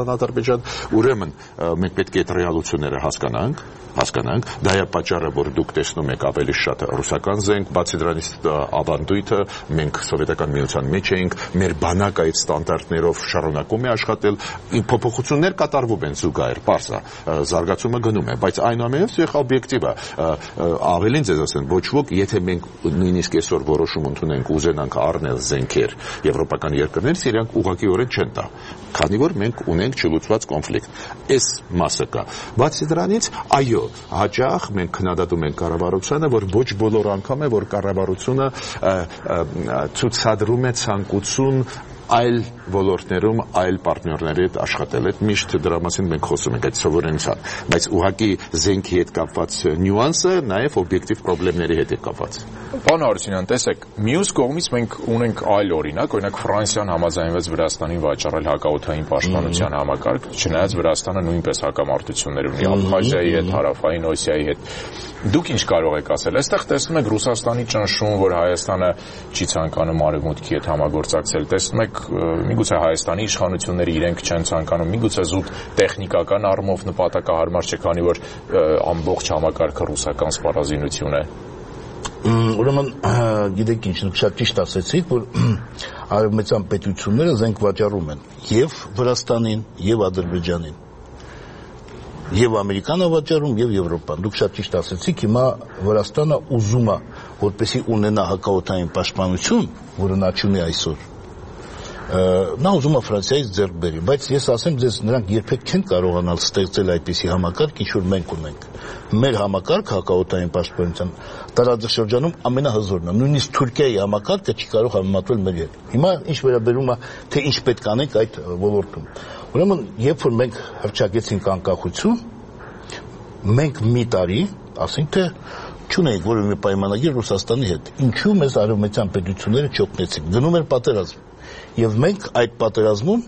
Ադրբեջան, ուրեմն մենք պետք է այդ ռեալությունները հասկանանք, հասկանանք, դա է պատճառը, որ դուք տեսնում եք ավելի շատ ռուսական զենք, բացի դրանից ավանդույթը, մենք սովետական միության մեջ էինք, մեր բանակը այդ ստանդարտներով շարունակում է աշխատել, փոփոխություններ կատարվում են զուգահեռ, պարզ է, զարգացումը գնում է, բայց այնուամենայնիվ սա օբյեկտիվ է, ավելին ձեզ ասեմ, ոչ ոք, եթե մենք նույնիսկ այսօր որոշում ընդունենք ուզենանք առնել զենքեր եվրոպական երկրներից, իրանք ուղղակիորեն չեն տա, քանի որ մենք ունենք չլուծված կոնֆլիկտ։ Այս մասը կա։ Բացի դրանից, այո, հաճախ մենք քննադատում ենք կառավարությանը, որ ոչ բոլոր անգամ է, որ կառավարությունը ցուցադրում է ցանկություն այլ ոլորտներում այլ պարտներների հետ աշխատել։ Այդ միշտ դրա մասին մենք խոսում ենք, այդ սովորենցան, բայց ուղղակի զենքի հետ կապված նյուանսը նաև օբյեկտիվ խնդիրների հետ է կապված։ Պարոն Հարությունյան, տեսեք, մյուս կողմից մենք ունենք այլ օրինակ, օրինակ Ֆրանսիան համաձայնվեց Վրաստանին վաճառել հակաօդային պաշտպանության համակարգ, չնայած Վրաստանը նույնպես հակամարտություններ ունի Աբխազիայի հետ, Հարավային Օսիայի հետ։ Դուք ինչ կարող եք ասել։ Այստեղ տեսնում եք Ռուսաստանի ճնշում, որ Հայաստանը չի ցանկանում արևմուտքի հետ համագործակցել։ Տեսնում եք, միգուցե Հայաստանի իշխանությունները իրենք չեն ցանկանում, միգուցե զուտ տեխնիկական առումով նպատակահարմար չէ, քանի որ ամբողջ համակարգը ռուսական սպառազինություն է։ Ուրեմն, գիտեք ինչ, շատ ճիշտ ասեցիք, որ արևմտյան պետությունները զենք վաճառում են եւ Վրաստանին, եւ Ադրբեջանին, եւ Ամերիկանը վաճառում, եւ Եվրոպան։ Դուք շատ ճիշտ ասեցիք, հիմա Վրաստանը ուզում է, որպեսզի ունենա հակաօդային պաշտպանություն, որը նա չունի այսօր, նա ուզում է Ֆրանսիայից ձեռք բերի, բայց ես ասեմ ձեզ, նրանք երբեք չեն կարողանալ ստեղծել այդպիսի համակարգ, ինչ որ մենք ունենք։ Մեր համակարգ հակաօդային պաշտպանության տարածաշրջանում ամենահզորն է, նույնիսկ Թուրքիայի համակարգը չի կարող համեմատվել մեր հետ։ Հիմա ինչ վերաբերում է, թե ինչ պետք անենք այդ ոլորտում։ Ուրեմն, երբ որ մենք հռչակեցինք անկախություն, մենք մի տարի, ասենք թե չունեինք որևէ պայմանագիր Ռուսաստանի հետ։ Ինչու մեզ արևմտյան պետությունները չօգնեցին։ Գնում էր պատերազմ։ Եվ մենք այդ պատերազմում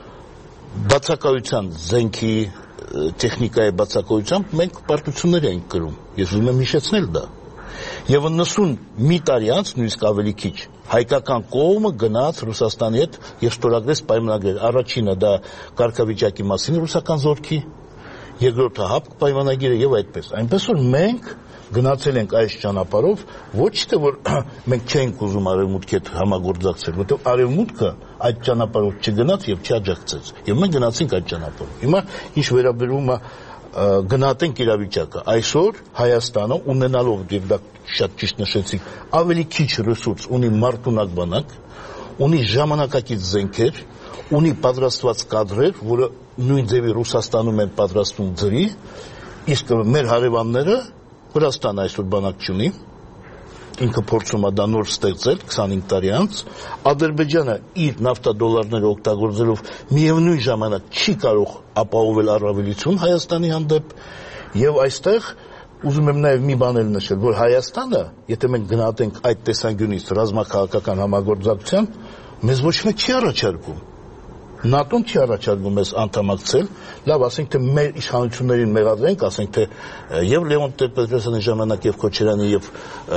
բացակայության զենքի տեխնիկայի բացակայությամբ մենք պարտություններ էինք կրում։ Ես ուզում եմ հիշեցնել դա։ Եվ նսուն մի տարի անց, նույնիսկ ավելի քիչ, հայկական կողմը գնաց Ռուսաստանի հետ եւ ստորագրեց պայմանագիր։ Առաջինը դա կարգավիճակի մասին ռուսական զորքի, երկրորդը հապկ պայմանագիրը եւ այդպես։ Այնպես որ մենք գնացել ենք այս ճանապարհով, ոչ թե որ մենք չենք ուզում արևմուտքի հետ համագործակցել, որտեղ արևմուտքը այդ ճանապարհով չգնաց եւ չաջակցեց։ Եվ մենք գնացինք այդ ճանապարհով։ Հիմա ինչ վերաբերում է գնահատենք իրավիճակը, այսօր Հայաստանը ունենալով, եւ դա շատ ճիշտ նշեցիք, ավելի քիչ ռեսուրս ունի մարդունակ բանակ, ունի ժամանակակից զենքեր, ունի պատրաստված կադրեր, որը նույն ձևի Ռուսաստանում են պատրաստում ձրի, իսկ մեր հարևանները Վրաստանը այսօր բանակ չունի, ինքը փորձում է դա նոր ստեղծել քսանհինգ տարի անց, Ադրբեջանը իր նավթադոլարները օգտագործելով միևնույն ժամանակ չի կարող ապահովել առավելություն Հայաստանի հանդեպ, եւ այստեղ ուզում եմ նաեւ մի բան էլ նշել, որ Հայաստանը, եթե մենք գնահատենք այդ տեսանկյունից ռազմաքաղաքական համագործակցության, մեզ ոչ մեկ չի առաջարկում։ ՆԱՏՕ-ն չի առաջարկում մեզ անդամակցել, լավ, ասենք թե մեր իշխանություններին մեղադրենք, ասենք թե եւ Լեոն Տեր-Պետրոսյանի ժամանակ եւ Քոչարյանի եւ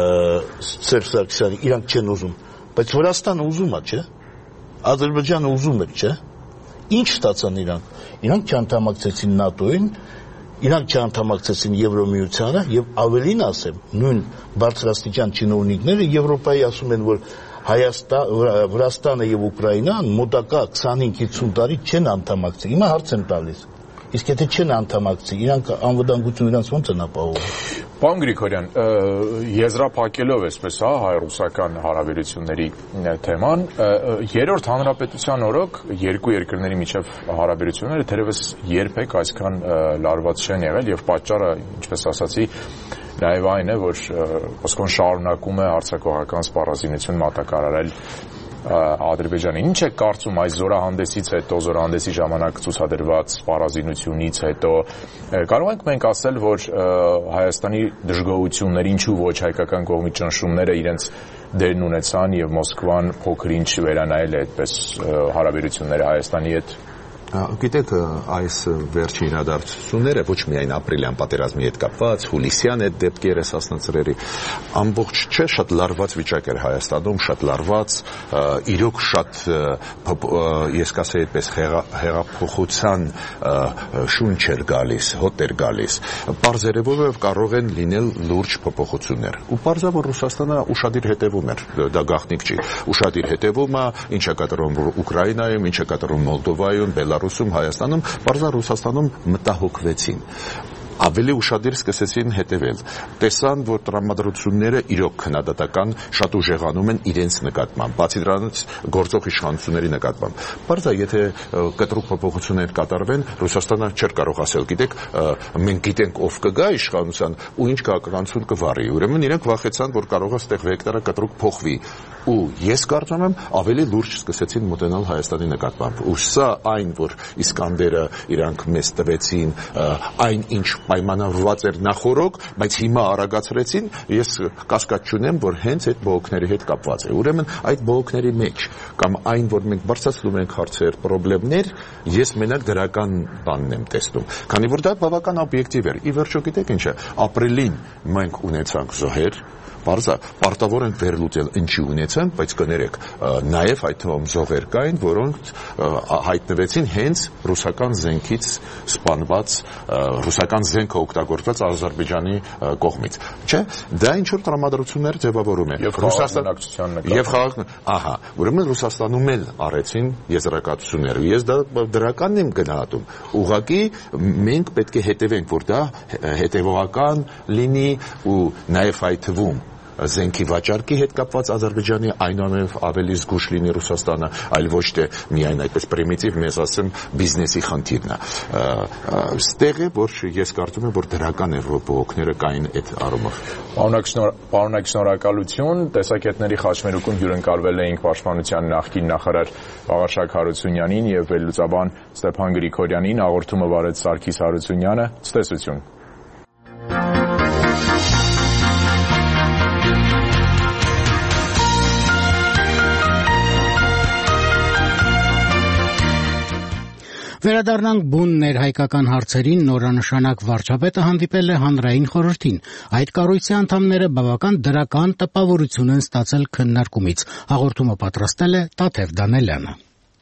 Սերժ Սարգսյանի իրանք չեն ուզում, բայց Վրաստանը ուզում է, չէ՞։ Ադրբեջանը ուզում էր, չէ՞։ Ինչ ստացան իրանք։ Իրանք չանդամակցեցին ՆԱՏՕ-ին, իրանք չանդամակցեցին Եվրոմիությանը եւ ավելին ասեմ, նույն բարձրաստիճան չինովնիկները Եվրոպայի ասում են, որ Հայաստան, Վրաստանը եւ Ուկրաինան մոտակա քսանհինգ հիսուն տարի չեն անդամակցի։ Հիմա հարց եմ տալիս։ Իսկ եթե չեն անդամակցի, իրանք անվտանգություն իրանց ո՞նց են ապահովում։ Պարոն Գրիգորյան, եզրափակելով այսպես, հա, հայ-ռուսական հարաբերությունների թեման, երրորդ հանրապետության օրոք երկու երկրների միջև հարաբերությունները թերևս երբեք այսքան լարված չեն եղել եւ պատճառը, ինչպես ասացի, Նաև այն է, որ Մոսկվան շարունակում է արձակողական սպառազինություն մատակարարել Ադրբեջանի։ Ինչ է կարծում այս զորահանդեսից հետո, զորահանդեսի ժամանակ ցուցադրված սպառազինությունից հետո, կարող ենք մենք ասել, որ Հայաստանի դժգոհությունները, ինչու ոչ հայկական կողմի ճնշումները իրենց դերն ունեցան եւ Մոսկվան փոքր ինչ վերանայել է այդպես հարաբերությունները Հայաստանի հետ։ Գիտեք, այս վերջի իրադարձությունները ոչ միայն ապրիլյան պատերազմի հետ կապված, հուլիսյան այդ դեպքերը սասնացրերի, ամբողջ չէ, շատ լարված վիճակ էր Հայաստանում, շատ լարված, իրոք շատ, ես կասեի այդպես, հեղափոխության շունչ էր գալիս, հոտ էր գալիս, պարզերևով կարող են լինել լուրջ փոփոխություններ, ու պարզա, որ Ռուսաստանը ուշադիր հետևում էր, դա գաղտնիք չի, ուշադիր հետևում է, ինչ է կատարում Ուկրաինայում, ինչ է կատարում Մոլդովայում, Բելարուսում, Հայաստանում, պարզա Ռուսաստանում մտահոգվեցին, ավելի ուշադիր սկսեցին հետևել, տեսան, որ տրամադրությունները իրոք քննադատական շատ ուժեղանում են իրենց նկատմամբ, բացի դրանից գործող իշխանությունների նկատմամբ, պարզա, եթե կտրուկ փոփոխություններ կատարվեն, Ռուսաստանը չէր կարող ասել, գիտեք, մենք գիտենք ով կգա իշխանության ու ինչ քաղաքականություն կվարի, ուրեմն իրենք վախեցան, որ կարող է այդտեղ վեկտորը կտրուկ փոխվի, ու ես կարծում եմ ավելի լուրջ սկսեցին մոտենալ Հայաստանի նկատմամբ, ու սա այն, որ Իսկանդերը իրանք մեզ տվեցին, այն ինչ պայմանավորված էր նախորոք, բայց հիմա արագացրեցին, ես կասկած չունեմ, որ հենց այդ բողոքների հետ կապված է, ուրեմն այդ բողոքների մեջ, կամ այն, որ մենք բարձրացնում ենք հարցեր, պրոբլեմներ, ես մենակ դրական բանն եմ տեսնում, քանի որ դա բավական օբյեկտիվ էր, ի վերջո գիտեք ինչ է, ապրիլին մենք ունեցանք զոհեր, Պարզա, պարտավոր ենք վերլուծել ինչի ունեցանք, բայց կներեք, նաև այդ թվում զոհեր կային, որոնք հայտնվեցին հենց ռուսական զենքից սպանված, ռուսական զենքը օգտագործված Ադրբեջանի կողմից։ Չէ, դա ինչ որ տրամադրություններ ձևավորում է։ Եվ խաղաղնակցության նկատմամբ։ Եվ խաղաղ, ահա, ուրեմն Ռուսաստանում էլ արեցին եզրակացություններ։ Ես դա դրականն եմ գնահատում։ Ուղղակի մենք պետք է հետևենք, որ դա հետևողական լինի ու նաև այդ թվում զենքի վաճառքի հետ կապված Ադրբեջանի այնուամենայնիվ ավելի զգուշ լինի Ռուսաստանը, այլ ոչ թե միայն այդպես պրիմիտիվ մեզ ասեմ բիզնեսի խնդիրն է։ Ստեղ է, որ ես կարծում եմ, որ դրական է, որ բողոքները կային այդ առումով։ Պարոն շնորհակալություն, տեսակետների խաչմերուկում հյուրընկալվել էինք Պաշտպանության նախկին նախարար Վաղարշակ Հարությունյանին եւ վերլուծաբան Ստեփան Գրիգորյանին, հաղորդումը վարեց Սարգիս Հարությունյանը, ցտեսություն։ Վերադառնանք բուն ներհայկական հարցերին, նորանշանակ վարչապետը հանդիպել է հանրային խորհրդին։ Այդ կառույցի անդամները բավական դրական տպավորություն են ստացել քննարկումից։ Հաղորդումը պատրաստել է Տաթև Դանելյանը։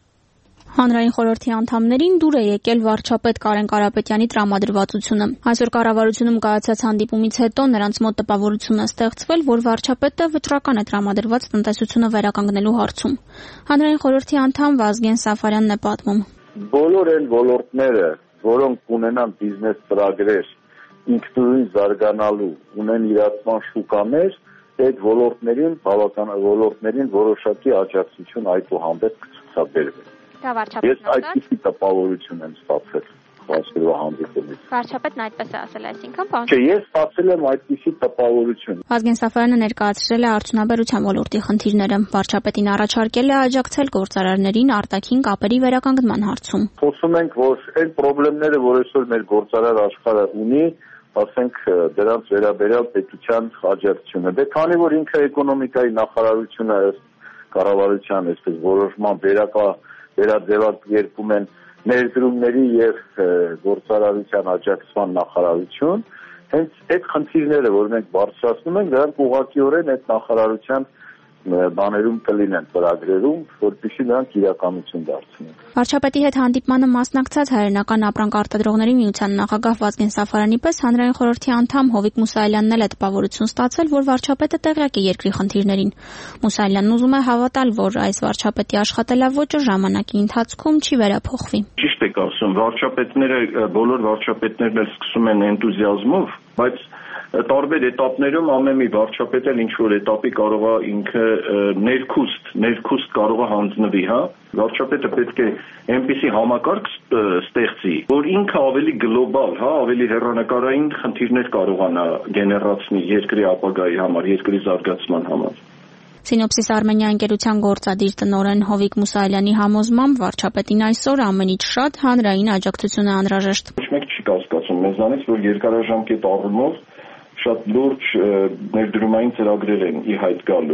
Հանրային խորհրդի անդամներին դուր է եկել վարչապետ Կարեն Կարապետյանի տրամադրվածությունը։ Այսօր կառավարությունում կայացած հանդիպումից հետո նրանց մոտ տպավորություն է ստեղծվել, որ վարչապետը վճռական է տրամադրված տնտեսությունը վերականգնելու հարցում։ Հանրային խորհրդի անդամ Վազգեն Սաֆարյանն է պատմում. Բոլոր այն ոլորտները, որոնք ունենան բիզնես ծրագրեր, ինքնուրույն զարգանալու, ունեն իրացման շուկաներ, այդ ոլորտներին բավական ոլորտներին որոշակի աջակցություն այդուհանդերձ կցուցաբերվի։ Դա վարչապետն Ես այդպիսի տպավորություն եմ ստացել Վարշավի հանդիպումից։ Վարչապետն այդպես է ասել, այսինքն բան։ Չէ, ես ստացել եմ այդպիսի տպավորություն։ Վազգեն Սաֆարյանը ներկայացրել է արդյունաբերության ոլորտի խնդիրները։ Վարչապետին առաջարկել է աջակցել գործարարներին արտաքին կապերի վերականգնման հարցում։ Խոսում ենք, որ այն խնդիրները, որ այսօր մեր գործարար աշխարհը ունի, ասենք դրանց վերաբերյալ պետության աջակցությունը։ Դե քանի որ ինքը էկոնոմիկայի նախարարությունը ըստ կառավարության այսպես որոշման վերակա վերաձևակերպում են ներդրումների եւ գործարարության աջակցման նախարարություն, հենց այդ խնդիրները, որ մենք բարձրացնում ենք, դրանք ուղղակիորեն այդ նախարարության բաներում կլինեն ծրագրերում, որպեսզի նրանք իրականություն դարձնեն։ Վարչապետի հետ հանդիպմանը մասնակցած Հայրենական ապրանք արտադրողների միության նախագահ Վազգեն Սաֆարյանի պես հանրային խորհրդի անդամ Հովիկ Մուսայելյանն էլ է տպավորություն ստացել, որ վարչապետը տեղյակ է երկրի խնդիրներին։ Մուսայելյանն ուզում է հավատալ, որ այս վարչապետի աշխատելավոճը ժամանակի ընթացքում չի վերափոխվի։ Ճիշտ եք ասում, վարչապետները, բոլոր վարչապետներն էլ սկսում են էնտուզիազմով, բայց տարբեր էտապներում ամեն մի վարչապետ էլ ինչ-որ էտապի կարող է ինքը ներքուստ, ներքուստ կարող է հանձնվի, հա։ Վարչապետը պետք է այնպիսի համակարգ ստեղծի, որ ինքը ավելի գլոբալ, հա, ավելի հեռանկարային խնդիրներ կարողանա գեներացնի երկրի ապագայի համար, երկրի զարգացման համար։ Սինոպսիս Արմենիա ընկերության գործադիր տնօրեն Հովիկ Մուսայելյանի համոզմամբ վարչապետին այսօր ամենից շատ հանրային աջակցություն է անհրաժեշտ։ Ոչ մեկ չի կասկածում մեզանից, որ երկարաժամկետ առումով շատ լուրջ ներդրումային ծրագրեր են ի հայտ գալու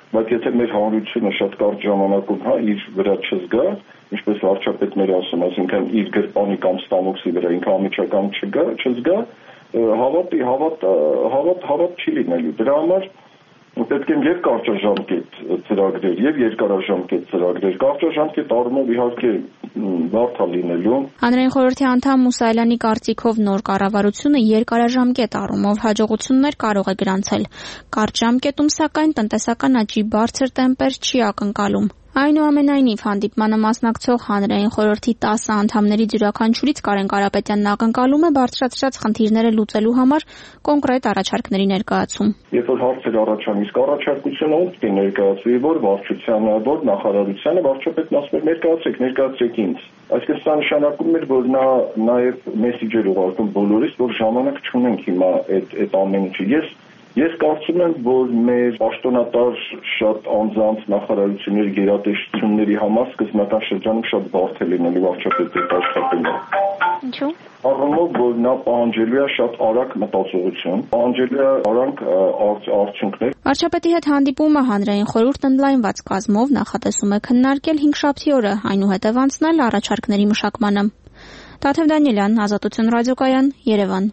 բայց եթե մեր հանրությունը շատ կարճ ժամանակում հա իր վրա չզգա, ինչպես վարչապետները ասում, այսինքն իր գրպանի կամ ստամոքսի վրա ինքը ամիջական չգա, չզգա, հավատի, հավատ, հավատ, հավատ չի լինելու։ Դրա համար պետք են եւ կարճաժամկետ ծրագրեր եւ երկարաժամկետ ծրագրեր։ Կարճաժամկետ առումով իհարկե բարդ է լինելու։ Հանրային խորհրդի անդամ Մուսայելյանի կարծիքով նոր կառավարությունը երկարաժամկետ առումով հաջողություններ կարող է գրանցել։ Կարճ ժամկետում սակայն տնտեսական աճի բարձր տեմպեր չի ակնկալում։ Այնուամենայնիվ հանդիպմանը մասնակցող հանրային խորհրդի տասը անդամների յուրաքանչյուրից Կարեն Կարապետյանն ակնկալում է բարձրացրած խնդիրները լուծելու համար կոնկրետ առաջարկների ներկայացում։ Երբ որ հարցեր առաջան, իսկ առաջարկությունը ո՞նց է ներկայացվի, որ վարչությանը, որ նախարարությանը, վարչապետն ասում է ներկայացրեք, ներկայացրեք ինձ։ Այսինքն սա նշանակում է, որ նա նաև մեսիջեր ուղարկում բոլորիս, որ ժամանակ չունենք հիմա այդ այդ ամեն ինչը։ Ես Ես կարծում եմ, որ մեր պաշտոնատար շատ անձանց նախարարությունների գերատեսչությունների համար սկզբնական շրջանում շատ բարդ է լինելու վարչապետի աշխատելը։ Ինչու՞։ Առումով, որ նա պահանջելու է շատ արագ մտածողություն, պահանջելու է արագ արդյունքներ։ Վարչապետի հետ հանդիպումը հանրային խորհուրդ ընդլայնված կազմով նախատեսում է քննարկել հինգշաբթի օրը, այնուհետև անցնել առաջարկների մշակմանը։ Տաթև Դանիելյան, Ազատություն ռադիոկայան, Երևան։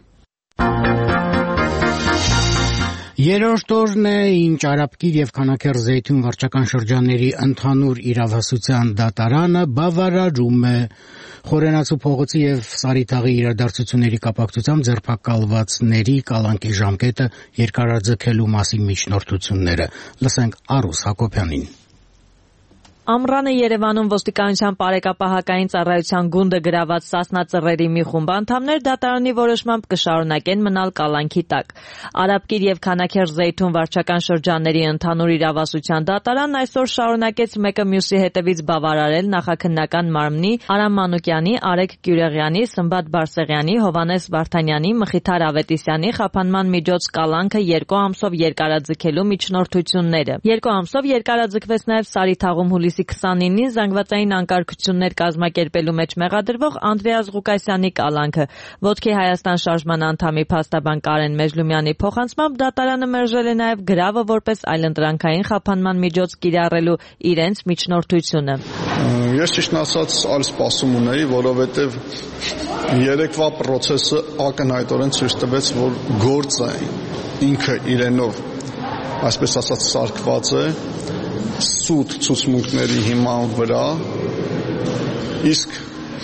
Երրորդ օրն է, ինչ Արաբկիր եւ Քանաքեռ-Զեյթուն վարչական շրջանների ընդհանուր իրավասության դատարանը բավարարում է Խորենացու փողոցի եւ Սարիթաղի իրադարձությունների կապակցությամբ ձերբակալվածների կալանքի ժամկետը երկարաձգելու մասին միջնորդությունները։ Լսենք Արուս Հակոբյանին։ Ամռանը Երևանում ոստիկանության պարեկապահական ծառայության գունդը գրաված Սասնա ծռերի մի խումբ անդամներ դատարանի որոշմամբ կշարունակեն մնալ կալանքի տակ։ Արաբկիր եւ Քանաքեռ-Զեյթուն վարչական շրջանների ընդհանուր իրավասության դատարանն այսօր շարունակեց մեկը մյուսի հետևից բավարարել նախաքննական մարմնի Արամ Մանուկյանի, Արեգ Գյուրեղյանի, Սմբատ Բարսեղյանի, Հովանես Վարդանյանի, Մխիթար Ավետիսյանի խափանման միջոց կալանքը երկու ամսով երկարաձգելու միջնորդությունները։ Երկու ամսով երկարաձգվեց նաեւ Սարիթաղում հուլիսի քսանինին զանգվածային անկարգություններ կազմակերպելու մեջ մեղադրվող Անդրեաս Ղուկասյանի կալանքը։ Ոտքի Հայաստան շարժման անդամի փաստաբան Կարեն Մեժլումյանի փոխանցմամբ դատարանը մերժել է նաև գրավը որպես այլընտրանքային խափանման միջոց կիրառելու իրենց միջնորդությունը։ Ես ճիշտն ասած այլ սպասում ունեի, որովհետև երեկվա process-ը ակնհայտորեն ցույց տվեց, որ գործը ինքը իրենով, այսպես ասած, սարքված է սուտ ցուցմունքների հիման վրա, իսկ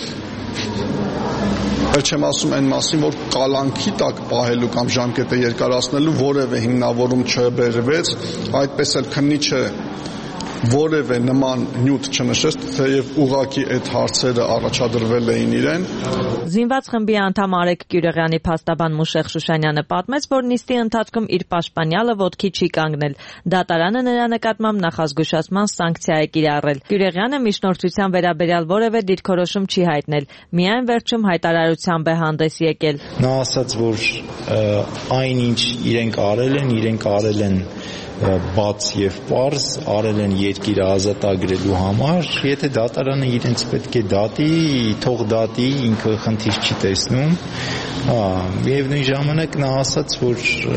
էլ չեմ ասում այն մասին, որ կալանքի տակ պահելու կամ ժամկետը երկարացնելու որևէ հիմնավորում չբերվեց, այդպես էլ քննիչը որևէ նման նյութ չնշեց, թեև ուղղակի այդ հարցերը առաջադրվել էին իրեն։ Զինված խմբի անդամ Արեգ Գյուրեղյանի փաստաբան Մուշեղ Շուշանյանը պատմեց, որ նիստի ընթացքում իր պաշտպանյալը ոտքի չի կանգնել։ Դատարանը նրա նկատմամբ նախազգուշացման սանկցիա է կիրառել։ Գյուրեղյանը միջնորդության վերաբերյալ որևէ դիրքորոշում չի հայտնել, միայն վերջում հայտարարությամբ է հանդես եկել։ Նա ասաց, որ այն ինչ իրենք արել են, իրենք արել են բաց եւ պարզ, արել են երկիրը ազատագրելու համար, եթե դատարանը իրենց պետք է դատի, թող դատի, ինքը խնդիր չի տեսնում։ Հա, միևնույն ժամանակ նա ասաց, որ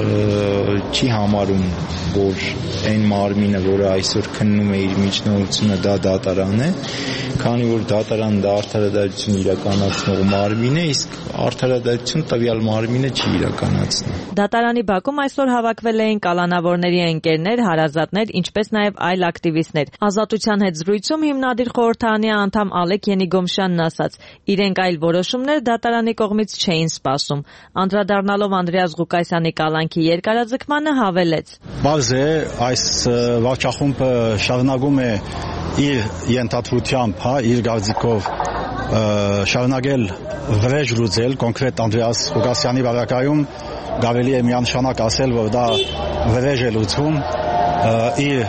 չի համարում, որ այն մարմինը, որը այսօր քննում է իր միջնորդությունը, դա դատարան է, քանի որ դատարանը դա արդարադատություն իրականացնող մարմին է, իսկ արդարադատություն տվյալ մարմինը չի իրականացնում։ Դատարանի բակում այսօր հավաքվել էին կալանավորների ընկերներ, հարազատներ, ինչպես նաև այլ ակտիվիստներ։ Ազատության հետ զրույցում հիմնադիր խորհրդարանի անդամ Ալեք Ենիգոմշյանն ասաց, իրենք այլ որոշումներ դատարանի կողմից չէին սպասում։ Անդրադառնալով Անդրեաս Ղուկասյանի կալանքի երկարաձգմանը հավելեց. Բարձ է, այս վարչախումբը շարունակում է իր ենթադրությամբ, հա, իր գաղձիկով շարունակել վրեժ լուծել, կոնկրետ Անդրեաս Ղուկասյանի վարակայում կարելի է միանշանակ ասել, որ դա վրեժ է լուծվում իր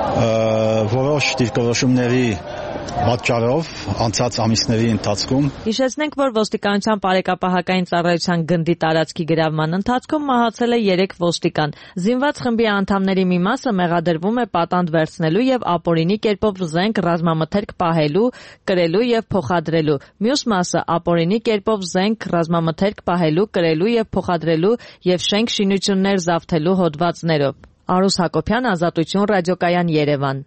որոշ դիրքորոշումների պատճառով անցած ամիսների ընթացքում։ Հիշեցնենք, որ ոստիկանության պարեկապահական ծառայության գնդի տարածքի գրավման ընթացքում մահացել է երեք ոստիկան։ Զինված խմբի անդամների մի մասը մեղադրվում է պատանդ վերցնելու եւ ապօրինի կերպով զենք ռազմամթերք պահելու, կրելու եւ փոխադրելու։ Մյուս մասը ապօրինի կերպով զենք ռազմամթերք պահելու, կրելու եւ փոխադրելու եւ շենք շինություններ զավթելու հոդվածներով։ Արուս Հակոբյան, Ազատություն, ռադիոկայան, Երևան։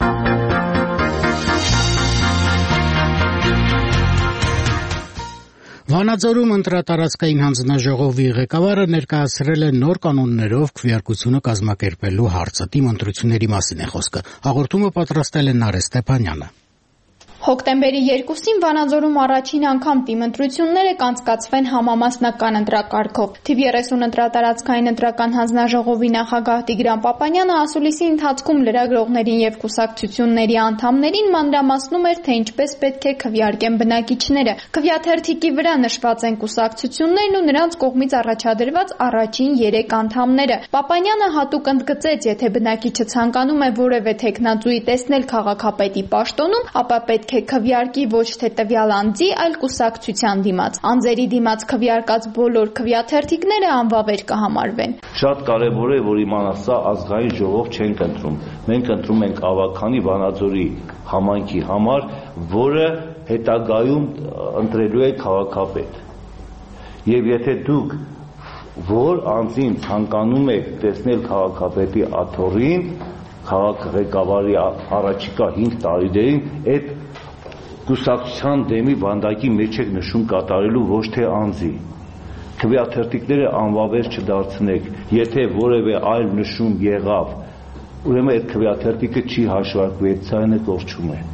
Վանաձորում ընտրատարածքային հանձնաժողովի ղեկավարը ներկայացրել է նոր կանոններով քվեարկությունը կազմակերպելու հարցը։ Թիմ ընտրությունների մասին է խոսքը։ Հաղորդումը պատրաստել է Նարէ Ստեփանյանը։ Հոկտեմբերի երկուսին Վանաձորում առաջին անգամ թիմ ընտրությունները կանցկացվեն համամասնական ընտրակարգով։ Թիվ երեսուն ընտրատարածքային ընտրական հանձնաժողովի նախագահ Տիգրան Պապանյանը ասուլիսի ընթացքում լրագրողներին եւ կուսակցությունների անդամներին մանրամասնում էր, թե ինչպես պետք է քվեարկեն բնակիչները։ Քվեաթերթիկի վրա նշված են կուսակցություններն ու նրանց կողմից առաջադրված առաջին երեք անդամները։ Պապանյանը հատուկ ընդգծեց, եթե բնակիչը ցանկանում է որևէ թեկնածուի տեսնել քաղաքապետի պաշտոնում, ապա պետք է քվեարկի ոչ թե տվյալ անձի, այլ կուսակցության դիմաց։ Անձերի դիմաց քվեարկած բոլոր քվեաթերթիկները անվավեր կհամարվեն։ Շատ կարևոր է, որ իմանաս, սա ազգային ժողով չենք ընտրում։ Մենք ընտրում ենք ավագանի Վանաձորի համայնքի համար, որը հետագայում ընտրելու է քաղաքապետ։ Եվ եթե դուք որ անձին ցանկանում եք տեսնել քաղաքապետի աթոռին, քաղաք ղեկավարի առաջիկա հինգ տարիներին, այդ կուսակցության դեմի վանդակի մեջ եք նշում կատարելու, ոչ թե անձի։ Քվեաթերթիկները անվավեր չդարձնեք, եթե որևէ այլ նշում եղավ, ուրեմն այդ քվեաթերթիկը չի հաշվարկվի, այդ ցայնը կորչում է։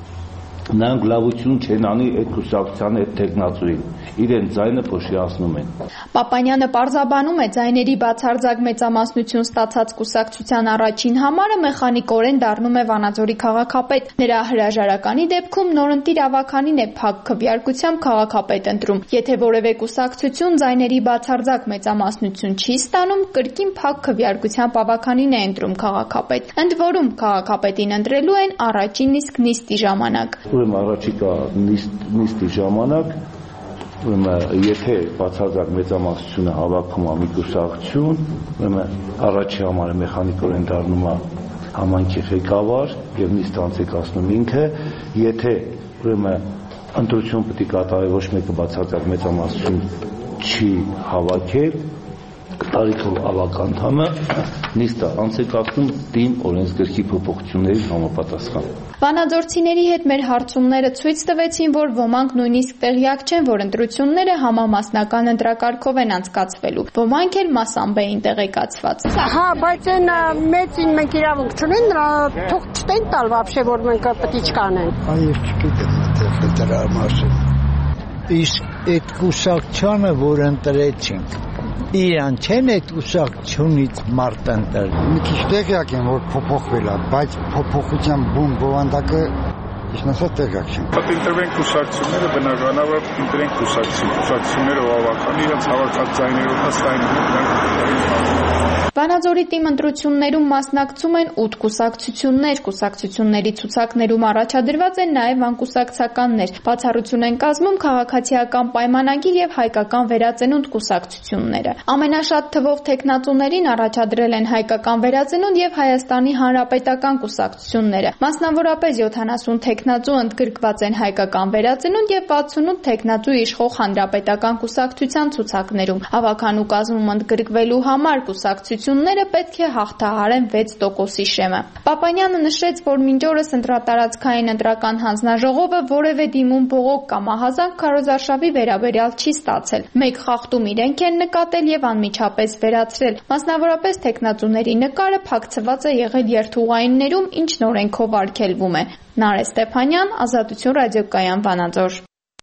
Նրանք լավություն չեն անի այդ կուսակցության այդ թեկնածուին, իրեն ձայնը փոշիացնում են։ Պապանյանը պարզաբանում է, ձայների բացարձակ մեծամասնություն ստացած կուսակցության առաջին համարը մեխանիկորեն դառնում է Վանաձորի քաղաքապետ։ Նրա հրաժարականի դեպքում նորընտիր ավականին է փակ քվեարկությամբ քաղաքապետ ընտրում։ Եթե որևէ կուսակցություն ձայների բացարձակ մեծամասնություն չի ստանում, կրկին փակ քվեարկությամբ ավականին է ընտրում քաղաքապետ։ Ընդ որում քաղաքապետին ընտրելու են առաջին իսկ նիստի ժամանակ։ Ուրեմն առաջիկա նիստի ժամանակ, ուրեմն եթե բացարձակ մեծամասնությունը հավաքում է մի կուսակցություն, ուրեմն առաջի համարը մեխանիկորեն դառնում է համայնքի ղեկավար եւ նիստ անցկացնում ինքը, եթե ուրեմն ընտրություն պետք է կատարի ոչ մեկը բացարձակ մեծամասնություն չի հավաքել, տարիքով ավակ անդամը նիստը անցկացնում թիմ օրենսգրքի փոփոխությունների համապատասխան։ Վանաձորցիների հետ մեր հարցումները ցույց տվեցին, որ ոմանք նույնիսկ տեղյակ չեն, որ ընտրությունները համամասնական ընտրակարգով են անցկացվելու, ոմանք էլ մասամբ էին տեղեկացված։ Հա, բայց այն մեծին մենք իրավունք չունենք, նրա թող չտեն տալ вообще, որ մենք պետք է չկանեն։ Այո, չգիտեմ, թե դրա մասին։ Իսկ այդ կուսակցությունը, որ ընտրեցինք, իրան չեն այդ կուսակցությունից մարդ ընտրել։ Մի քիչ տեղյակ են, որ փոփոխվել է, բայց փոփոխության բուն բովանդակը իսկ ասած տեղյակ չեն։ Պետք է ընտրվեն կուսակցությունները, բնականաբար ընտրեն կուսակցություն, կուսակցությունները ավական իրենց հավաքած ձայներով հստակ։ Վանաձորի թիմ ընտրություններում մասնակցում են ութ կուսակցություններ, կուսակցությունների ցուցակներում առաջադրված են նաև անկուսակցականներ։ Բացառություն են կազմում քաղաքացիական պայմանագիր եւ հայկական վերածնունդ կուսակցությունները։ Ամենաշատ թվով թեկնածուներին առաջադրել են հայկական վերածնունդ եւ Հայաստանի Հանրապետական կուսակցությունները։ Մասնավորապես յոթանասուն թեկնածու ընդգրկված են հայկական վերածնունդ եւ վաթսունութ թեկնածու իշխող Հանրապետական կուսակցության ցուցակներում։ Հավաքանու կազմում ընդգրկվելու համար կուսակցությունները պետք է հաղթահարեն վեց տոկոսի շեմը։ Պապանյանը նշեց, որ մինչ օրս ընտրատարածքային ընտրական հանձնաժողովը որևէ դիմում բողոք կամ ահազանգ քարոզարշավի վերաբերյալ չի ստացել։ Մեկ խախտում իրենք են նկատել եւ անմիջապես վերացրել։ Մասնավորապես թեկնածուների նկարը փակցված է եղել երթուղայիններում, ինչն օրենքով արգելվում է։ Նարէ Ստեփանյան, Ազատություն, ռադիոկայան, Վանաձոր։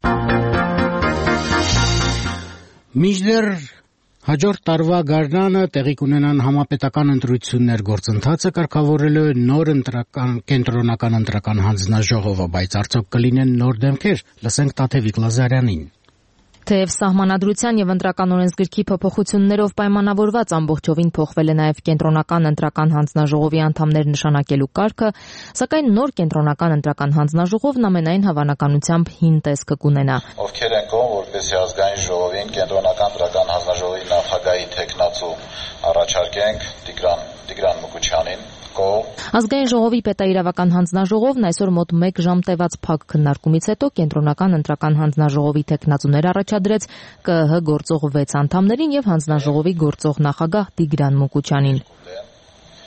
Միջդեռ հաջորդ տարվա գարնանը տեղի կունենան համապետական ընտրություններ, գործընթացը կարգավորելու է նոր ընտրական կենտրոնական ընտրական հանձնաժողովը, բայց արդյոք կլինեն նոր դեմքեր, լսենք Տաթևիկ Լազարյանին։ Թեև սահմանադրության եւ ընտրական օրենսգրքի փոփոխություններով պայմանավորված ամբողջովին փոխվել է նաեւ կենտրոնական ընտրական հանձնաժողովի անդամներ նշանակելու կարգը, սակայն նոր կենտրոնական ընտրական հանձնաժողովն ամենայն հավանականությամբ հին տեսքը կունենա։ Ովքեր են կողմ, որպեսզի ազգային ժողովին կենտրոնական ընտրական հանձնաժողովի նախագահի թեկնածու առաջարկենք Տիգրան Տիգրան Մուկուչյանին։ Ազգային ժողովի պետաիրավական հանձնաժողովն այսօր մոտ մեկ ժամ տևած փակ քննարկումից հետո կենտրոնական ընտրական հանձնաժողովի թեկնածուներ առաջադրեց Կ Ը Հ գործող վեց անդամներին եւ հանձնաժողովի գործող նախագահ Տիգրան Մուկուչյանին։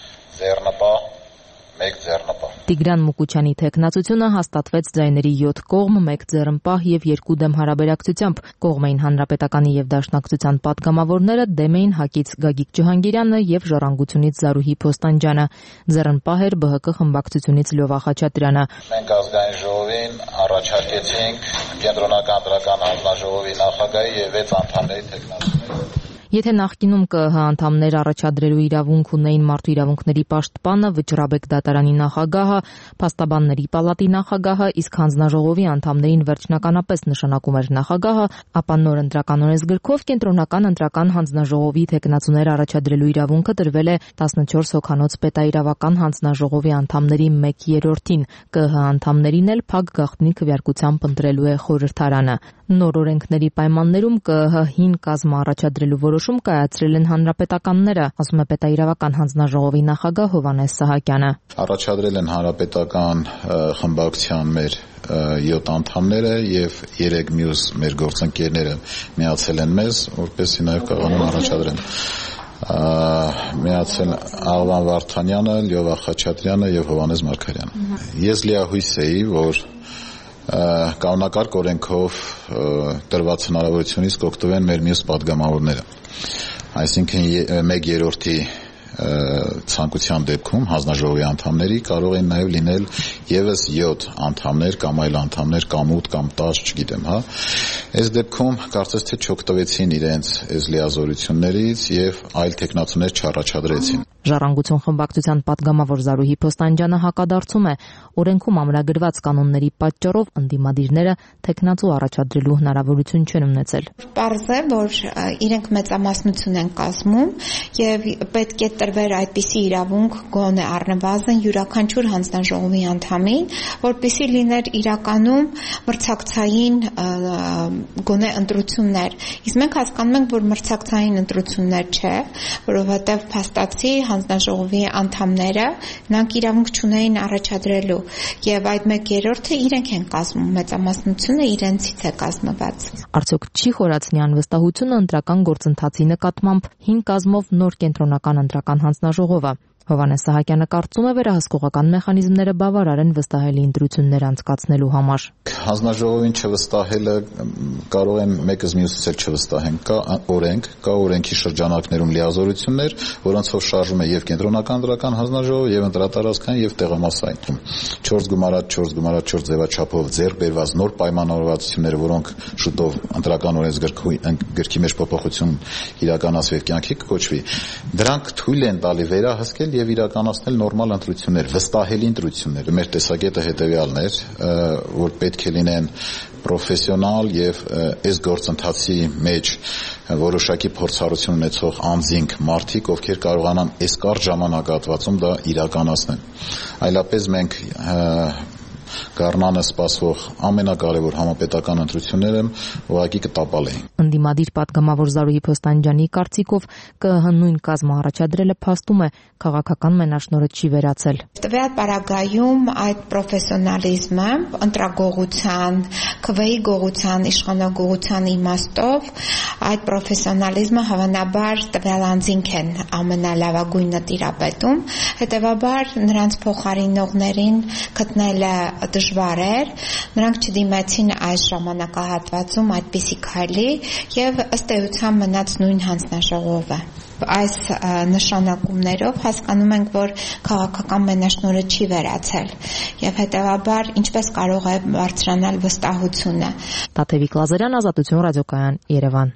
ձեռնպահ, մեկ ձեռնպահ։ Տիգրան Մուկուչյանի թեկնածությունը հաստատվեց ձայների յոթ կողմ, մեկ ձեռնպահ եւ երկու դեմ հարաբերակցությամբ։ Կողմ էին Հանրապետականի եւ Դաշնակցության պատգամավորները, դեմ էին ՀԱԿ-ից Գագիկ Ջհանգիրյանը եւ Ժառանգությունից Զարուհի Փոստանջյանը։ Ձեռնպահ էր ԲՀԿ խմբակցությունից Լյովա Խաչատրյանը։ Մենք ազգային ժողովին առաջարկեցինք կենտրոնական դրական հանձնաժողովի նախագահի եւ վեց անդամների թեկնածուների։ Եթե նախկինում ԿԸՀ անդամներ առաջադրելու իրավունք ունեին Մարդու իրավունքների պաշտպանը, Վճռաբեկ դատարանի նախագահը, Փաստաբանների պալատի նախագահը, իսկ հանձնաժողովի անդամներին վերջնականապես նշանակում էր նախագահը, ապա նոր ընտրական օրենսգրքով կենտրոնական ընտրական հանձնաժողովի թեկնածուներ առաջադրելու իրավունքը տրվել է տասնչորս հոգանոց պետաիրավական հանձնաժողովի անդամների մեկ երրորդին, ԿԸՀ անդամներին էլ փակ գաղտնի քվեարկությամբ ընտրելու է խորհրդարանը։ Նոր օրենքների պայմաններում ԿԸՀ հին կազմը առաջադրելու որոշում կայացրել են հանրապետականները, ասում է պետաիրավական հանձնաժողովի նախագահ Հովհաննես Սահակյանը։ Առաջադրել են հանրապետական խմբակցության մեր յոթ անդամները եւ երեք մյուս մեր գործընկերները միացել են մեզ, որպեսզի նաեւ կարողանան առաջադրեն։ Միացել Աղվան Վարդանյանը, Լյովա Խաչատրյանը եւ Հովհաննես Մարգարյանը։ Ես լիահույս էի, որ կանոնակարգ օրենքով տրված հնարավորությունից կօգտվեն մեր մյուս պատգամավորները։ Այսինքն մեկ երրորդի ցանկության դեպքում հանձնաժողովի անդամների կարող են նաև լինել եւս յոթ անդամներ կամ այլ անդամներ կամ ութ կամ տասը, չգիտեմ, հա։ Այս դեպքում կարծես թե չօգտվեցին իրենց այս լիազորություններից եւ այլ տեխնացուներ չառաջադրեցին։ Ժառանգություն խմբակցության պատգամավոր Զարուհի Փոստանջյանը հակադարձում է, օրենքում ամրագրված կանոնների պատճառով ընդդիմադիրները տեխնացու առաջադրելու հնարավորություն չեն ունեցել։ Պարզ է, որ իրենք մեծամասնություն են կազմում եւ պետք է տրվեր այդպիսի իրավունք գոնե առնվազն յուրաքանչյուր հանձնաժողովի անդամին, որպեսզի լիներ իրականում մրցակցային գոնե ընտրություններ։ Իսկ մենք հասկանում ենք, որ մրցակցային ընտրություններ չէ, որովհետեւ փաստացի հանձնաժողովի անդամները նրանք իրավունք չունեին առաջադրելու եւ այդ մեկ երրորդը իրենք են կազմում, մեծամասնությունը իրենցից է կազմված։ Արդյոք չի խորացնի անվստահությունը ընտրական գործընթացի նկատմամբ հին կազմով նոր կենտրոնական ընտրական հանձնաժողովը։ Հովհաննես Սահակյանը կարծում է վերահսկողական մեխանիզմները բավարար են վստահելի ընտրություններ անցկացնելու համար։ Հանձնաժողովին չվստահելը կարող են մեկս մյուսից էլ չվստահեն։ Կա օրենք, կա օրենքի շրջանակներում լիազորություններ, որոնցով շարժում է եւ կենտրոնական ընտրական հանձնաժողովը եւ ընտրատարածքային եւ տեղամասային։ չորս գումարած չորս գումարած չորս ձևաչափով ձեռք բերված նոր պայմանավորվածությունները, որոնք շուտով ընտրական օրենսգրքի մեջ փոփոխություն իրականացվի կյանքի կոչվի, դրանք թույլ են տալի վերահսկել եւ իրականացնել նորմալ ընտրություններ, վստահելի ընտրություններ։ Մեր տեսակետը հետեւյալն էր, որ պետք է լինեն պրոֆեսիոնալ եւ այս գործընթացի մեջ որոշակի փորձառություն ունեցող անձինք, մարդիկ, ովքեր կարողանան այս կարճ ժամանակահատվածում դա իրականացնել։ Այլապես մենք Գառնանը սպասվող ամենակարևոր համապետական ընտրությունները ուղղակի կտապալեին։ Ընդդիմադիր պատգամավոր Զարուհի Փոստանջյանի կարծիքով ԿԸՀ նույն կազմը առաջադրելը փաստում է քաղաքական մենաշնորհը չի վերացել։ Տվյալ պարագայում այդ պրոֆեսիոնալիզմը, ընտրագողության, քվեի գողության, իշխանագողության իմաստով այդ պրոֆեսիոնալիզմը հավանաբար տվյալ անձինք են ամենալավագույնը տիրապետում, հետևաբար նրանց փոխարինողներին գտնելը դժվար էր, նրանք չդիմեցին այս ժամանակահատվածում այդպիսի քայլի եւ ըստ էության մնաց նույն հանձնաժողովը։ Այս նշանակումներով հասկանում ենք, որ քաղաքական մենաշնորհը չի վերացել եւ հետեւաբար ինչպես կարող է բարձրանալ վստահությունը։ Տաթևիկ Լազարյան, Ազատություն ռադիոկայան, Երևան։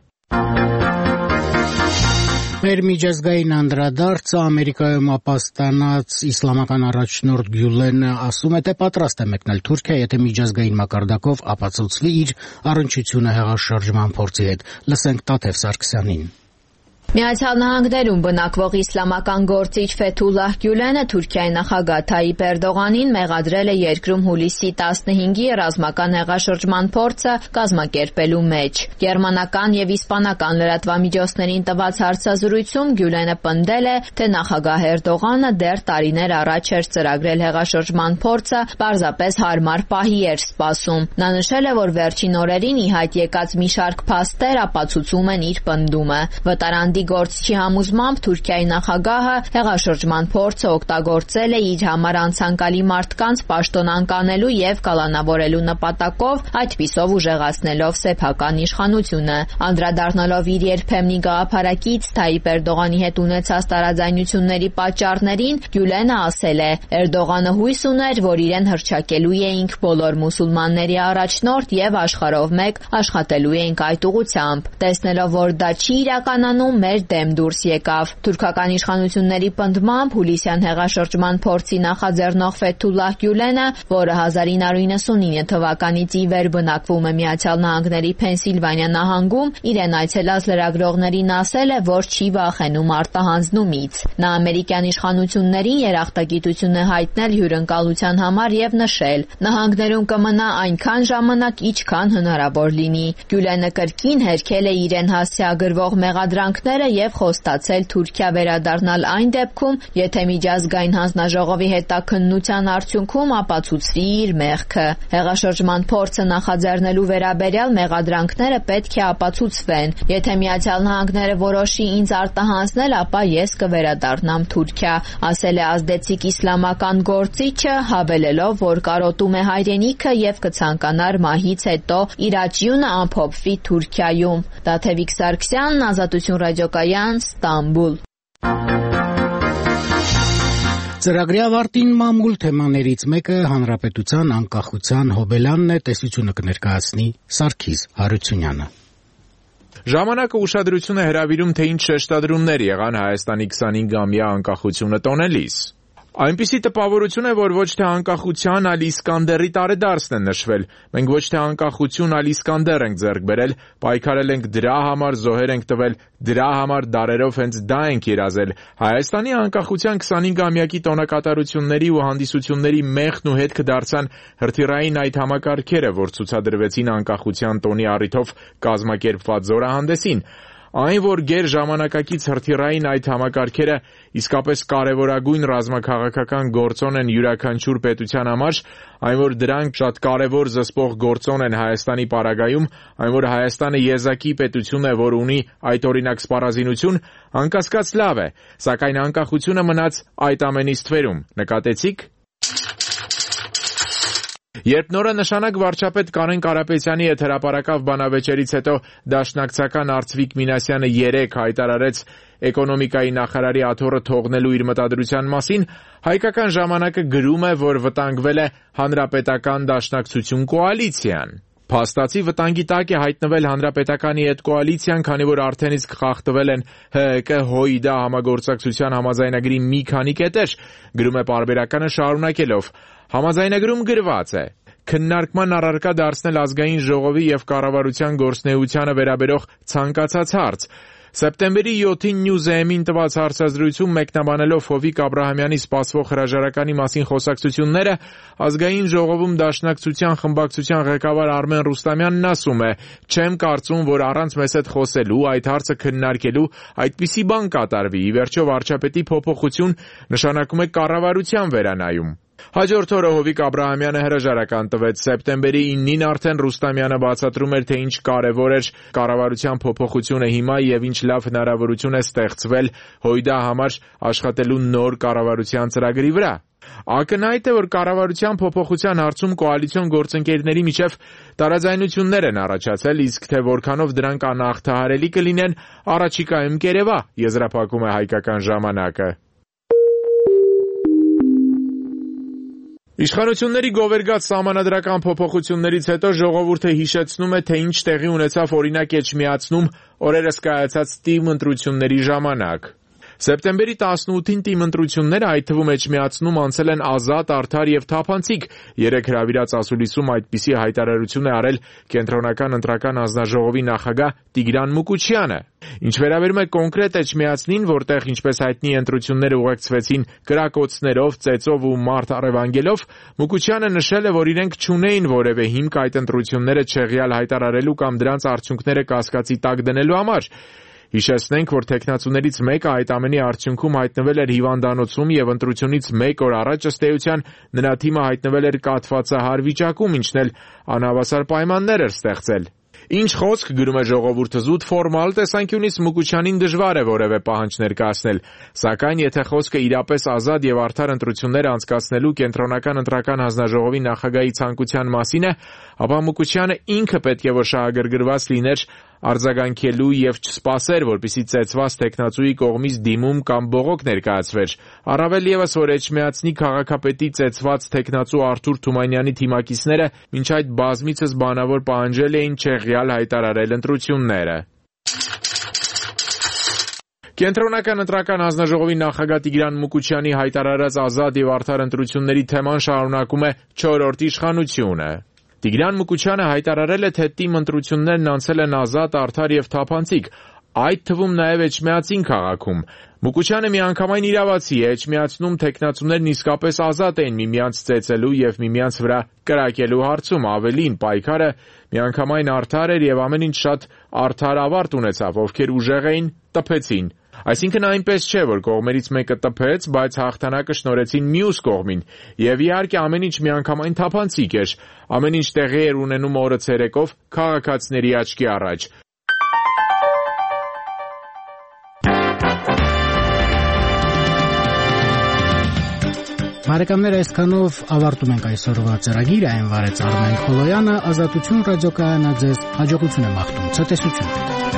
Մեր միջազգային անդրադարձը Ամերիկայում ապաստանած իսլամական առաջնորդ Գյուլենը ասում է, թե պատրաստ է մեկնել Թուրքիա, եթե միջազգային մակարդակով ապացուցվի իր առնչությունը հեղաշրջման փորձի հետ։ Լսենք Տաթև Սարգսյանին։ Միացյալ Նահանգներում բնակվող իսլամական գործիչ Ֆեթուլլահ Գյուլենը Թուրքիայի նախագահ Թայիպ Էրդողանին մեղադրել է երկրում հուլիսի տասնհինգի ռազմական հեղաշրջման փորձը կազմակերպելու մեջ։ Գերմանական եւ իսպանական լրատվամիջոցներին տված հարցազրույցում Գյուլենը պնդել է, թե նախագահ Էրդողանը դեռ տարիներ առաջ էր ծրագրել հեղաշրջման փորձը, պարզապես հարմար պահի էր սպասում։ Նա նշել է, որ վերջին օրերին ի հայտ եկած մի շարք փաստեր ապացուցում են իր պնդումը։ Վտարանդի հանդիգործչի համոզմամբ Թուրքիայի նախագահը հեղաշրջման փորձը օգտագործել է իր համար անցանկալի մարդկանց պաշտոնանկանելու եւ կալանավորելու նպատակով, այդպիսով ուժեղացնելով սեփական իշխանությունը։ Անդրադառնալով իր երբեմնի գաղափարակից Թայիպ Էրդողանի հետ ունեցած տարաձայնությունների պատճառներին, Գյուլենը ասել է. Էրդողանը հույս ուներ, որ իրեն հռչակելու էինք բոլոր մուսուլմանների առաջնորդ եւ աշխարհով մեկ աշխատելու էինք այդ ուղղությամբ։ Տեսնելով, որ դա չի իրականանում, մեր դեմ դուրս եկավ։ Թուրքական իշխանությունների պնդմամբ հուլիսյան հեղաշրջման փորձի նախաձեռնող Ֆեթուլլահ Գյուլենը, որը հազար ինը հարյուր նվաթ թվականից ի վեր բնակվում է Միացյալ Նահանգների Փենսիլվանիա նահանգում, իրեն այցելած լրագրողներին ասել է, որ չի վախենում արտահանձնումից։ Նա ամերիկյան իշխանություններին երախտագիտություն է հայտնել հյուրընկալության համար եւ նշել. նահանգներում կմնա այնքան ժամանակ, ինչքան հնարավոր լինի։ Գյուլենը կրկին հերքել է իրեն հասցեագրվող մեղադրանքները եւ խոստացել Թուրքիա վերադառնալ այն դեպքում, եթե միջազգային հանձնաժողովի հետաքննության արդյունքում ապացուցվի իր մեղքը։ Հեղաշրջման փորձը նախաձեռնելու վերաբերյալ մեղադրանքները պետք է ապացուցվեն։ Եթե Միացյալ Նահանգները որոշի ինձ արտահանձնել, ապա ես կվերադառնամ Թուրքիա, ասել է ազդեցիկ իսլամական գործիչը, հավելելով, որ կարոտում է հայրենիքը եւ կցանկանար մահից հետո իր աճյունը ամփոփվի Թուրքիայում։ Դաթևիկ Սարգսյան, Ազատություն ռադիոկայան, Ստամբուլ։ Ծրագրի ավարտին մամուլ թեմաներից մեկը հանրապետության անկախության հոբելյանն է, տեսությունը կներկայացնի Սարգիս Հարությունյանը։ Ժամանակը ուշադրություն է հրավիրում, թե ինչ շեշտադրումներ եղան Հայաստանի քսանհինգամյա անկախությունը տոնելիս։ Այնպիսի տպավորություն է, որ ոչ թե անկախության, այլ Իսկանդերի տարեդարձն է նշվել։ Մենք ոչ թե անկախություն, այլ Իսկանդեր ենք ձեռք բերել, պայքարել ենք դրա համար, զոհեր ենք տվել, դրա համար դարերով հենց դա ենք երազել։ Հայաստանի անկախության քսանհինգամյակի տոնակատարությունների ու հանդիսությունների մեղքն ու հետքը դարձան հրթիռային այդ համակարգերը, որ ցուցադրվեցին անկախության տոնի առիթով կազմակերպված զորահանդեսին։ Այն, որ գեր ժամանակակից հրթիռային այդ համակարգերը իսկապես կարևորագույն ռազմաքաղաքական գործոն են յուրաքանչյուր պետության համար, այն, որ դրանք շատ կարևոր զսպող գործոն են Հայաստանի պարագայում, այն, որ Հայաստանը եզակի պետություն է, որ ունի այդ օրինակ սպառազինություն, անկասկած լավ է, սակայն անկախությունը մնաց այդ ամենից ստվերում։ Նկատեցիք։ Երբ նորը նշանակ վարչապետ Կարեն Կարապետյանի հետ հրապարակավ բանավեճերից հետո դաշնակցական Արծվիկ Մինասյանը երեկ հայտարարեց էկոնոմիկայի նախարարի աթոռը թողնելու իր մտադրության մասին, հայկական ժամանակը գրում է, որ վտանգվել է հանրապետական դաշնակցություն կոալիցիան։ Փաստացի վտանգի տակ է հայտնվել հանրապետականի հետ կոալիցիան, քանի որ արդեն իսկ խախտվել են ՀՀԿ-ՀՅԴ համագործակցության համաձայնագրի մի քանի կետեր, գրում է պարբերականը շարունակելով. Համաձայնագրում գրված է. քննարկման առարկա դարձնել ազգային ժողովի եւ կառավարության գործունեությանը վերաբերող ցանկացած հարց։ Սեպտեմբերի յոթին Նյուզեեմին տված հարցազրույցում մեկնաբանելով Հովիկ Աբրահամյանի սպասվող հրաժարականի մասին խոսակցությունները, ազգային ժողովում դաշնակցության խմբակցության ղեկավար Արմեն Ռուստամյանն ասում է. «Չեմ կարծում, որ առանց մեզ հետ խոսելու, այդ հարցը քննարկելու այդպիսի բան կատարվի։ Ի վերջո վարչապետի փոփոխություն նշանակում է կառավարության վերանայում»։ Հաջորդ օրը Հովիկ Աբրահամյանը հրաժարական տվեց։ Սեպտեմբերի իննին արդեն Ռուստամյանը բացատրում էր, թե ինչ կարևոր էր կառավարության փոփոխությունը հիմա եւ ինչ լավ հնարավորություն է ստեղծվել ՀՅԴ համար աշխատելու նոր կառավարության ծրագրի վրա։ Ակնհայտ է, որ կառավարության փոփոխության հարցում կոալիցիոն գործընկերների միջև տարաձայնություններ են առաջացել, իսկ թե որքանով դրանք անհաղթահարելի կլինեն, առաջիկայում կերևա, եզրափակում է հայկական ժամանակը։ Իշխանությունների գովերգած սահմանադրական փոփոխություններից հետո ժողովուրդը հիշեցնում է, թե ինչ տեղի ունեցավ օրինակ Էջմիածնում օրերս կայացած ՏԻՄ ընտրությունների ժամանակ։ Սեպտեմբերի տասնութին ՏԻՄ ընտրությունները, այդ թվում Էջմիածնում, անցել են ազատ, արդար եւ թափանցիկ։ Երեկ հրավիրած ասուլիսում այդպիսի հայտարարություն է արել Կենտրոնական ընտրական հանձնաժողովի նախագահ Տիգրան Մուկուչյանը։ Ինչ վերաբերում է կոնկրետ Էջմիածնին, որտեղ, ինչպես հայտնի, ընտրությունները ուղեկցվեցին կրակոցներով, ծեծով ու մարդ առևանգելով, Մուկուչյանը նշել է, որ իրենք չունեին որևէ հիմք այդ ընտրությունները չեղյալ հայտարարելու կամ դրանց արդյունքները կասկածի տակ դնելու համար։ Հիշեցնենք, որ թեկնածուներից մեկը այդ ամենի արդյունքում հայտնվել էր հիվանդանոցում եւ ընտրությունից մեկ օր առաջ ըստ էության նրա թիմը հայտնվել էր կաթվածահար վիճակում, ինչն էլ անհավասար պայմաններ էր ստեղծել։ Ինչ խոսք, գրում է ժողովուրդը, զուտ ֆորմալ տեսանկյունից Մուկուչյանին դժվար է որևէ պահանջ ներկայացնել, սակայն եթե խոսքը իրապես ազատ եւ արդար ընտրություններ անցկացնելու կենտրոնական ընտրական հանձնաժողովի նախագահի ցանկության մասին է, ապա Մուկուչյանը ինքը պետք է որ շահագրգռված լիներ արձագանքելու եւ չսպասեր, որպեսզի ծեծված տեխնացուի կողմից դիմում կամ բողոք ներկայացվեր։ Առավել եւս, որ Էջմիածնի քաղաքապետի ծեծված տեխնացու Արթուր Թումանյանի թիմակիցները մինչ այդ բազմիցս բանավոր պահանջել էին չեղյալ հայտարարել ընտրությունները։ Կենտրոնական ընտրական հանձնաժողովի նախագահ Տիգրան Մուկուչյանի հայտարարած ազատ եւ արդար ընտրությունների թեման շարունակում է չորրորդ իշխանությունը։ Տիգրան Մուկուչյանը հայտարարել է, թե թիմ ընտրություններն անցել են ազատ, արդար եւ թափանցիկ, այդ թվում նաեւ Էջմիածին քաղաքում։ Մուկուչյանը միանգամայն իրավացի է, Էջմիածնում տեխնացուներն իսկապես ազատ էին միմյանց ծեծելու եւ միմյանց վրա կրակելու հարցում, ավելին պայքարը միանգամայն արդար էր եւ ամեն ինչ շատ արդար ավարտ ունեցավ, ովքեր ուժեղ էին, տպեցին։ Այսինքն այնպես չէ, որ կողմերից մեկը տպեց, բայց հաղթանակը շնորհեցին մյուս կողմին, եւ իհարկե ամեն ինչ միանգամայն թափանցիկ էր, ամեն ինչ տեղի էր ունենում օրը ցերեկով քաղաքացիների աչքի առաջ։ Բարեկամներ, այսքանով ավարտում ենք այսօրվա ծրագիրը, այն վարեց Արմեն Խոլոյանը, Ազատություն ռադիոկայանը ձեզ հաջողություն է մաղթում, ցտեսություն։